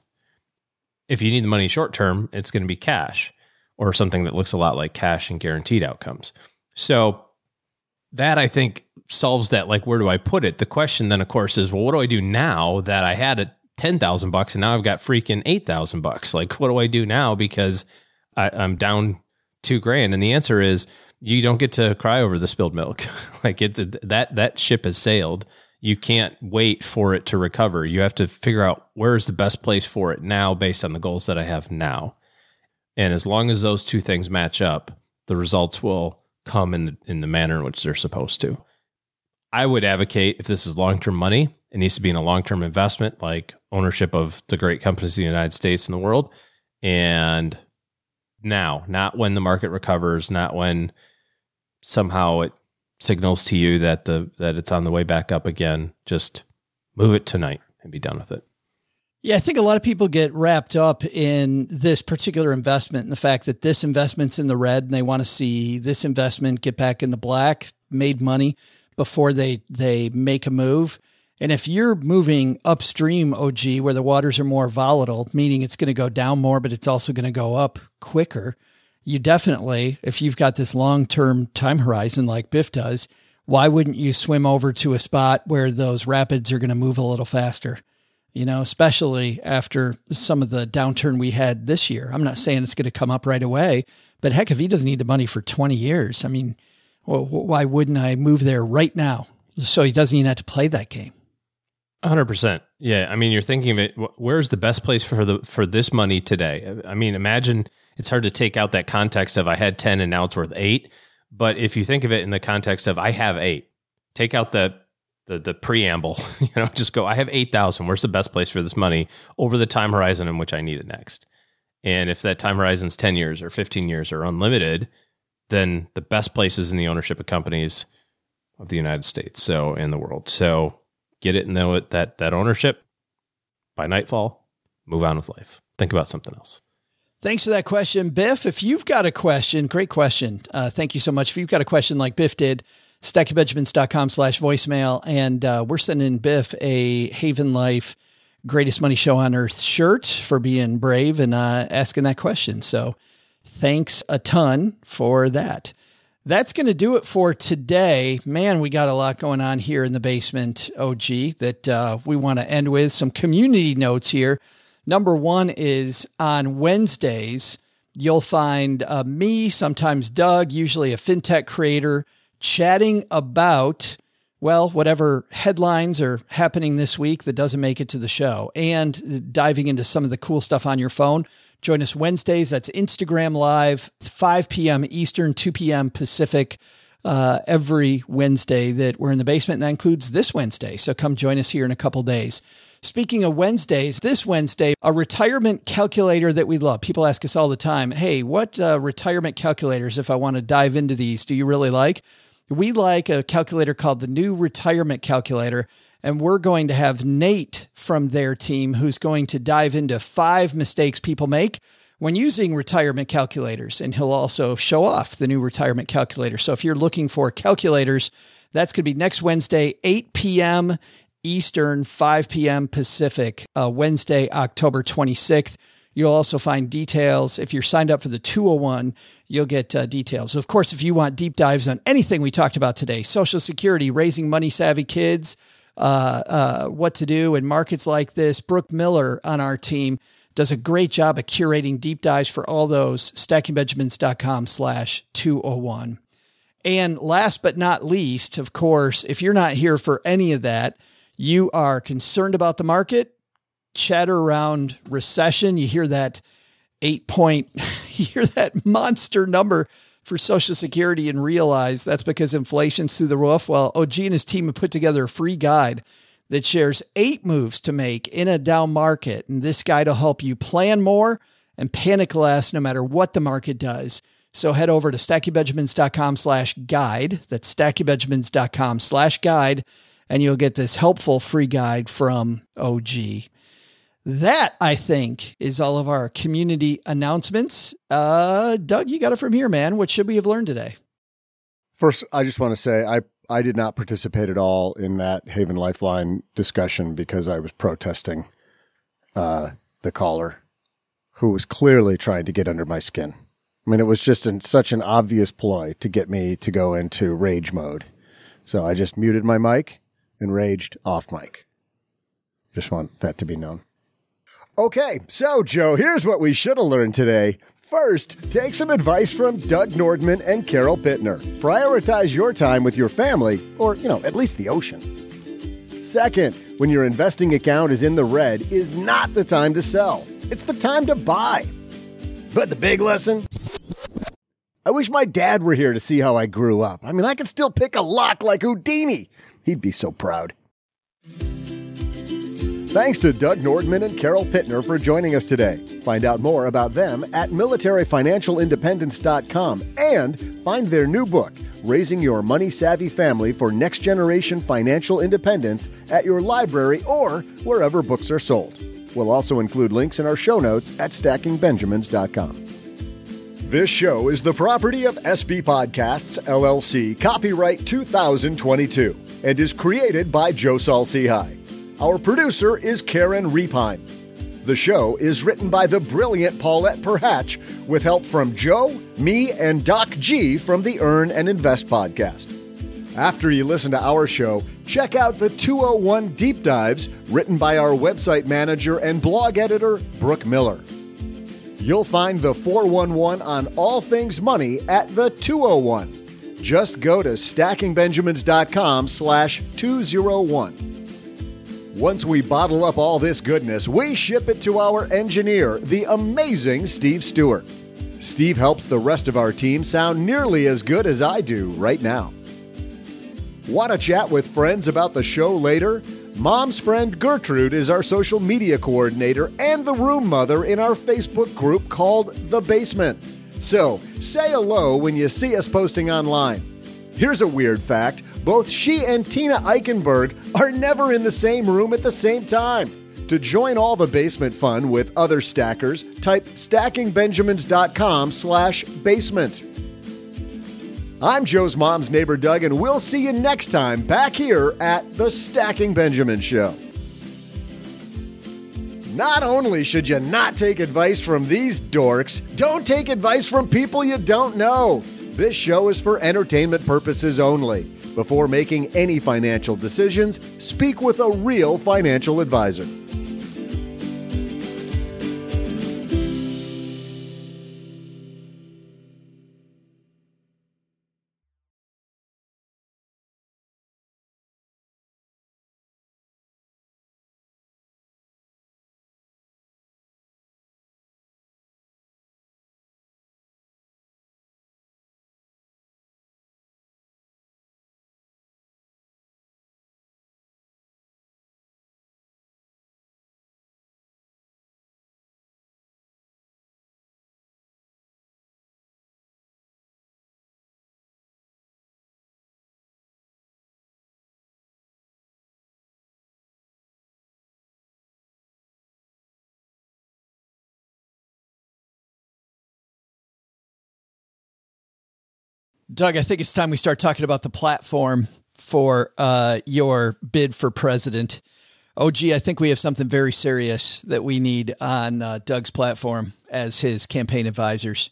If you need the money short-term, it's going to be cash or something that looks a lot like cash and guaranteed outcomes. So that, I think, solves that, like, where do I put it? The question then, of course, is, well, what do I do now that I had a ten thousand bucks and now I've got freaking eight thousand bucks? Like, what do I do now because I, I'm down two grand? And the answer is, you don't get to cry over the spilled milk. Like, it's a, that, that ship has sailed. You can't wait for it to recover. You have to figure out where's the best place for it now based on the goals that I have now. And as long as those two things match up, the results will come in, in the manner in which they're supposed to. I would advocate, if this is long-term money, it needs to be in a long-term investment, like ownership of the great companies in the United States and the world. And now, not when the market recovers, not when somehow it signals to you that the that it's on the way back up again. Just move it tonight and be done with it. Yeah, I think a lot of people get wrapped up in this particular investment and the fact that this investment's in the red and they want to see this investment get back in the black, made money before they, they make a move. And if you're moving upstream, O G, where the waters are more volatile, meaning it's going to go down more, but it's also going to go up quicker, you definitely, if you've got this long-term time horizon like Biff does, why wouldn't you swim over to a spot where those rapids are going to move a little faster? You know, especially after some of the downturn we had this year. I'm not saying it's going to come up right away, but heck, if he doesn't need the money for twenty years, I mean, well, why wouldn't I move there right now? So he doesn't even have to play that game. one hundred percent. Yeah. I mean, you're thinking of it, where's the best place for the for this money today? I mean, imagine, it's hard to take out that context of I had ten and now it's worth eight. But if you think of it in the context of I have eight, take out the the the preamble, you know, just go, I have eight thousand. Where's the best place for this money over the time horizon in which I need it next? And if that time horizon is ten years or fifteen years or unlimited, then the best places in the ownership of companies of the United States, so in the world. So get it and know it, that, that ownership by nightfall, move on with life. Think about something else. Thanks for that question, Biff. If you've got a question, great question. Uh, thank you so much. If you've got a question like Biff did, stacking benjamins dot com slash voicemail. And uh, we're sending Biff a Haven Life Greatest Money Show on Earth shirt for being brave and uh, asking that question. So thanks a ton for that. That's going to do it for today. Man, we got a lot going on here in the basement, O G, that uh, we want to end with. Some community notes here. Number one is on Wednesdays, you'll find uh, me, sometimes Doug, usually a fintech creator, chatting about, well, whatever headlines are happening this week that doesn't make it to the show, and diving into some of the cool stuff on your phone. Join us Wednesdays. That's Instagram Live, five p.m. Eastern, two p.m. Pacific, uh, every Wednesday that we're in the basement. And that includes this Wednesday. So come join us here in a couple days. Speaking of Wednesdays, this Wednesday, a retirement calculator that we love. People ask us all the time, hey, what uh, retirement calculators, if I want to dive into these, do you really like? We like a calculator called the New Retirement Calculator, and we're going to have Nate from their team who's going to dive into five mistakes people make when using retirement calculators, and he'll also show off the new retirement calculator. So if you're looking for calculators, that's going to be next Wednesday, eight p.m. Eastern, five p.m. Pacific, uh, Wednesday, October twenty-sixth. You'll also find details. If you're signed up for the two oh one, you'll get uh, details. Of course, if you want deep dives on anything we talked about today, Social Security, raising money-savvy kids, uh, uh, what to do in markets like this, Brooke Miller on our team does a great job of curating deep dives for all those, stacking benjamins dot com slash two oh one. And last but not least, of course, if you're not here for any of that, you are concerned about the market, chatter around recession. You hear that eight point, you hear that monster number for Social Security and realize that's because inflation's through the roof. Well, O G and his team have put together a free guide that shares eight moves to make in a down market. And this guide will help you plan more and panic less no matter what the market does. So head over to stacking benjamins dot com slash guide. That's stacking benjamins dot com slash guide. And you'll get this helpful free guide from O G. That, I think, is all of our community announcements. Uh, Doug, you got it from here, man. What should we have learned today? First, I just want to say I, I did not participate at all in that Haven Lifeline discussion because I was protesting uh, the caller who was clearly trying to get under my skin. I mean, it was just in such an obvious ploy to get me to go into rage mode. So I just muted my mic and raged off mic. Just want that to be known. Okay, so Joe, here's what we should have learned today. First, take some advice from Doug Nordman and Carol Pittner. Prioritize your time with your family, or, you know, at least the ocean. Second, when your investing account is in the red, is not the time to sell. It's the time to buy. But the big lesson? I wish my dad were here to see how I grew up. I mean, I could still pick a lock like Houdini. He'd be so proud. Thanks to Doug Nordman and Carol Pittner for joining us today. Find out more about them at military financial independence dot com and find their new book, Raising Your Money-Savvy Family for Next-Generation Financial Independence, at your library or wherever books are sold. We'll also include links in our show notes at stacking benjamins dot com. This show is the property of S B Podcasts, L L C, copyright two thousand twenty-two, and is created by Joe Saul-Sehy. Our producer is Karen Repine. The show is written by the brilliant Paulette Perhatch with help from Joe, me, and Doc G from the Earn and Invest podcast. After you listen to our show, check out the two oh one Deep Dives written by our website manager and blog editor, Brooke Miller. You'll find the four one one on all things money at the two oh one. Just go to stacking benjamins dot com slash two oh one. Once we bottle up all this goodness, we ship it to our engineer, the amazing Steve Stewart. Steve helps the rest of our team sound nearly as good as I do right now. Want to chat with friends about the show later? Mom's friend Gertrude is our social media coordinator and the room mother in our Facebook group called The Basement. So, say hello when you see us posting online. Here's a weird fact. Both she and Tina Eichenberg are never in the same room at the same time. To join all the basement fun with other stackers, type stackingbenjamins.com slash basement. I'm Joe's mom's neighbor, Doug, and we'll see you next time back here at the Stacking Benjamin Show. Not only should you not take advice from these dorks, don't take advice from people you don't know. This show is for entertainment purposes only. Before making any financial decisions, speak with a real financial advisor. Doug, I think it's time we start talking about the platform for uh, your bid for president. Oh, gee, I think we have something very serious that we need on uh, Doug's platform as his campaign advisors.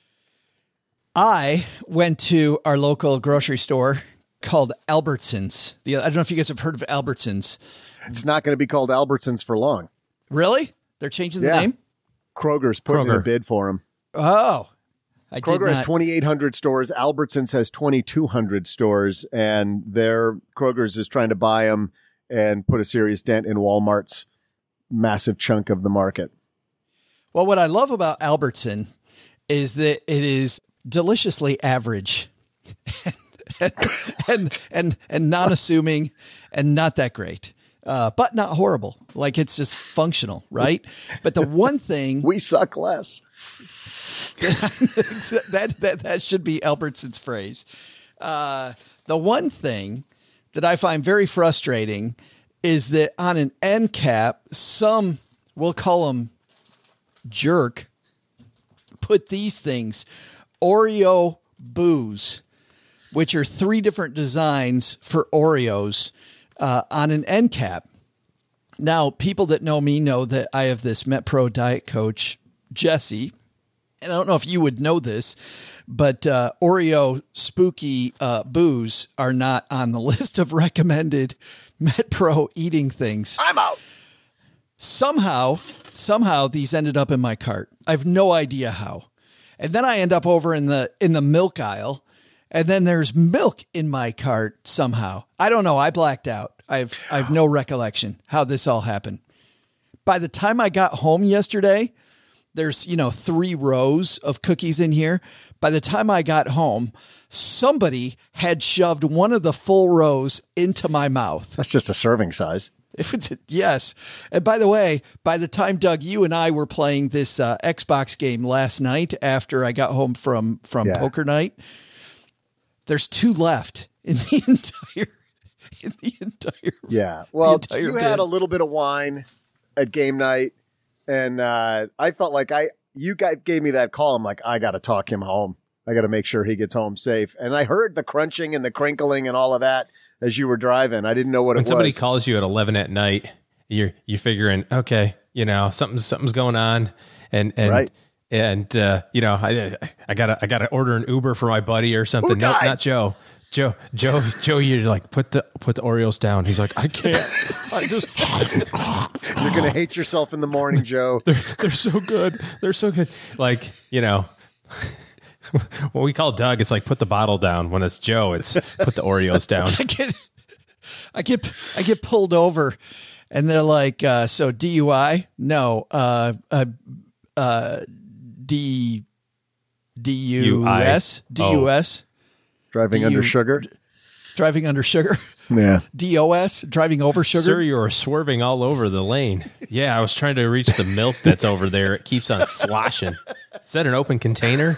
I went to our local grocery store called Albertsons. The, I don't know if you guys have heard of Albertsons. It's not going to be called Albertsons for long. Really? They're changing the yeah. name? Kroger's putting Kroger. in a bid for him. Oh, I Kroger did not. has twenty-eight hundred stores. Albertsons has twenty-two hundred stores, and their Kroger's is trying to buy them and put a serious dent in Walmart's massive chunk of the market. Well, what I love about Albertson is that it is deliciously average and, and, and, and non-assuming and not that great, uh, but not horrible. Like it's just functional, right? But the one thing we suck less. that, that that should be Albertson's phrase. Uh, the one thing that I find very frustrating is that on an end cap, some, we'll call them jerk, put these things, Oreo Booze, which are three different designs for Oreos uh, on an end cap. Now, people that know me know that I have this MetPro diet coach, Jesse. And I don't know if you would know this, but uh, Oreo spooky uh, booze are not on the list of recommended MetPro eating things. I'm out. Somehow, somehow these ended up in my cart. I have no idea how. And then I end up over in the in the milk aisle, and then there's milk in my cart somehow. I don't know. I blacked out. I've I've no recollection how this all happened. By the time I got home yesterday, there's, you know, three rows of cookies in here. By the time I got home, somebody had shoved one of the full rows into my mouth. That's just a serving size. If it's a, yes. And by the way, by the time, Doug, you and I were playing this uh, Xbox game last night after I got home from, from Yeah. poker night, there's two left in the entire, in the entire. Yeah. Well, entire you bin. had a little bit of wine at game night. And uh, I felt like I, you guys gave me that call. I'm like, I got to talk him home. I got to make sure he gets home safe. And I heard the crunching and the crinkling and all of that as you were driving. I didn't know what when it was. When somebody calls you at eleven at night, you're you figuring, okay, you know, something's something's going on, and and Right. and uh, you know, I I gotta I gotta order an Uber for my buddy or something. Who No, died? not Joe. Joe, Joe, Joe, you're like, put the put the Oreos down. He's like, I can't. I just You're going to hate yourself in the morning, Joe. they're they're so good. They're so good. Like, you know, when we call Doug, it's like put the bottle down. When it's Joe, it's put the Oreos down. I get, I get, I get pulled over, and they're like, uh, "So D U I? No, uh, uh, uh, D, D U S, D U S, Driving Do under you- sugar. driving under sugar." Yeah. D O S, driving over sugar. Sir, you are swerving all over the lane. Yeah, I was trying to reach the milk that's over there. It keeps on sloshing. Is that an open container?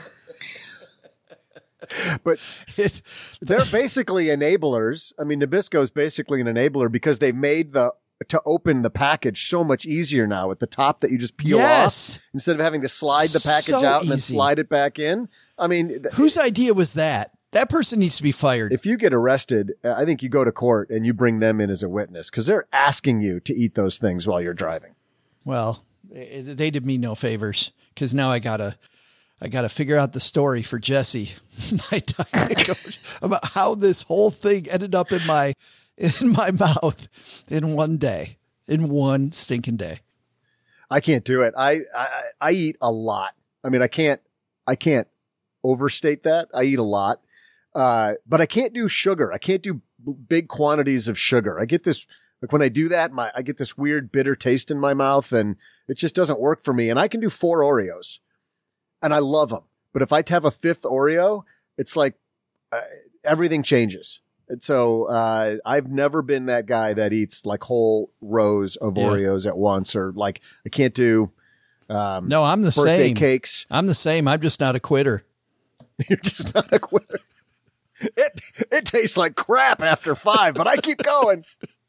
But it, they're basically enablers. I mean, Nabisco is basically an enabler because they made the to open the package so much easier now at the top that you just peel Yes. off instead of having to slide the package So out and then easy. slide it back in. I mean, th- Whose idea was that? That person needs to be fired. if you get arrested, uh, I think you go to court and you bring them in as a witness because they're asking you to eat those things while you're driving. Well, they they did me no favors because now I gotta, I gotta figure out the story for Jesse, my diet coach, about how this whole thing ended up in my, in my mouth in one day, in one stinking day. I can't do it. I, I, I eat a lot. I mean, I can't, I can't overstate that. I eat a lot. Uh, but I can't do sugar. I can't do b- big quantities of sugar. I get this, like when I do that, my, I get this weird bitter taste in my mouth and it just doesn't work for me. And I can do four Oreos and I love them. But if I have a fifth Oreo, it's like uh, everything changes. And so, uh, I've never been that guy that eats like whole rows of Yeah. Oreos at once, or like I can't do, um, No, I'm the birthday same. cakes. I'm the same. I'm just not a quitter. You're just not a quitter. It it tastes like crap after five, but I keep going.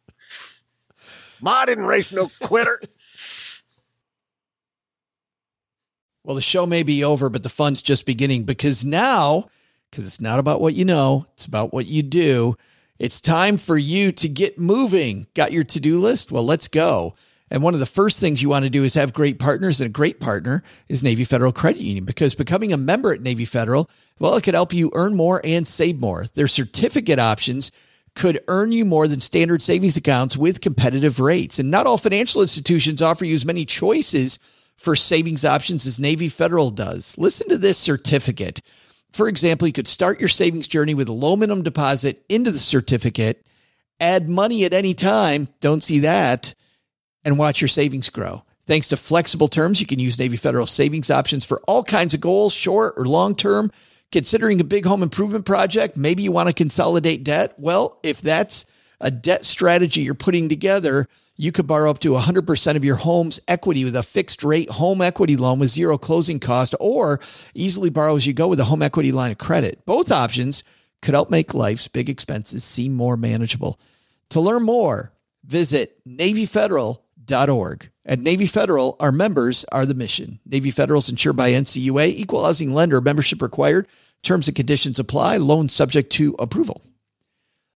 Ma didn't race no quitter. Well, the show may be over, but the fun's just beginning because now, because it's not about what you know, it's about what you do. It's time for you to get moving. Got your to-do list? Well, let's go. And one of the first things you want to do is have great partners, and a great partner is Navy Federal Credit Union, because becoming a member at Navy Federal, well, it could help you earn more and save more. Their certificate options could earn you more than standard savings accounts with competitive rates. And not all financial institutions offer you as many choices for savings options as Navy Federal does. Listen to this certificate. For example, you could start your savings journey with a low minimum deposit into the certificate, add money at any time, don't see that, and watch your savings grow. Thanks to flexible terms, you can use Navy Federal savings options for all kinds of goals, short or long-term. Considering a big home improvement project, maybe you want to consolidate debt. Well, if that's a debt strategy you're putting together, you could borrow up to one hundred percent of your home's equity with a fixed rate home equity loan with zero closing cost, or easily borrow as you go with a home equity line of credit. Both options could help make life's big expenses seem more manageable. To learn more, visit Navy Federal dot org. At Navy Federal, our members are the mission. Navy Federal is insured by N C U A, equal housing lender, membership required. Terms and conditions apply. Loan subject to approval.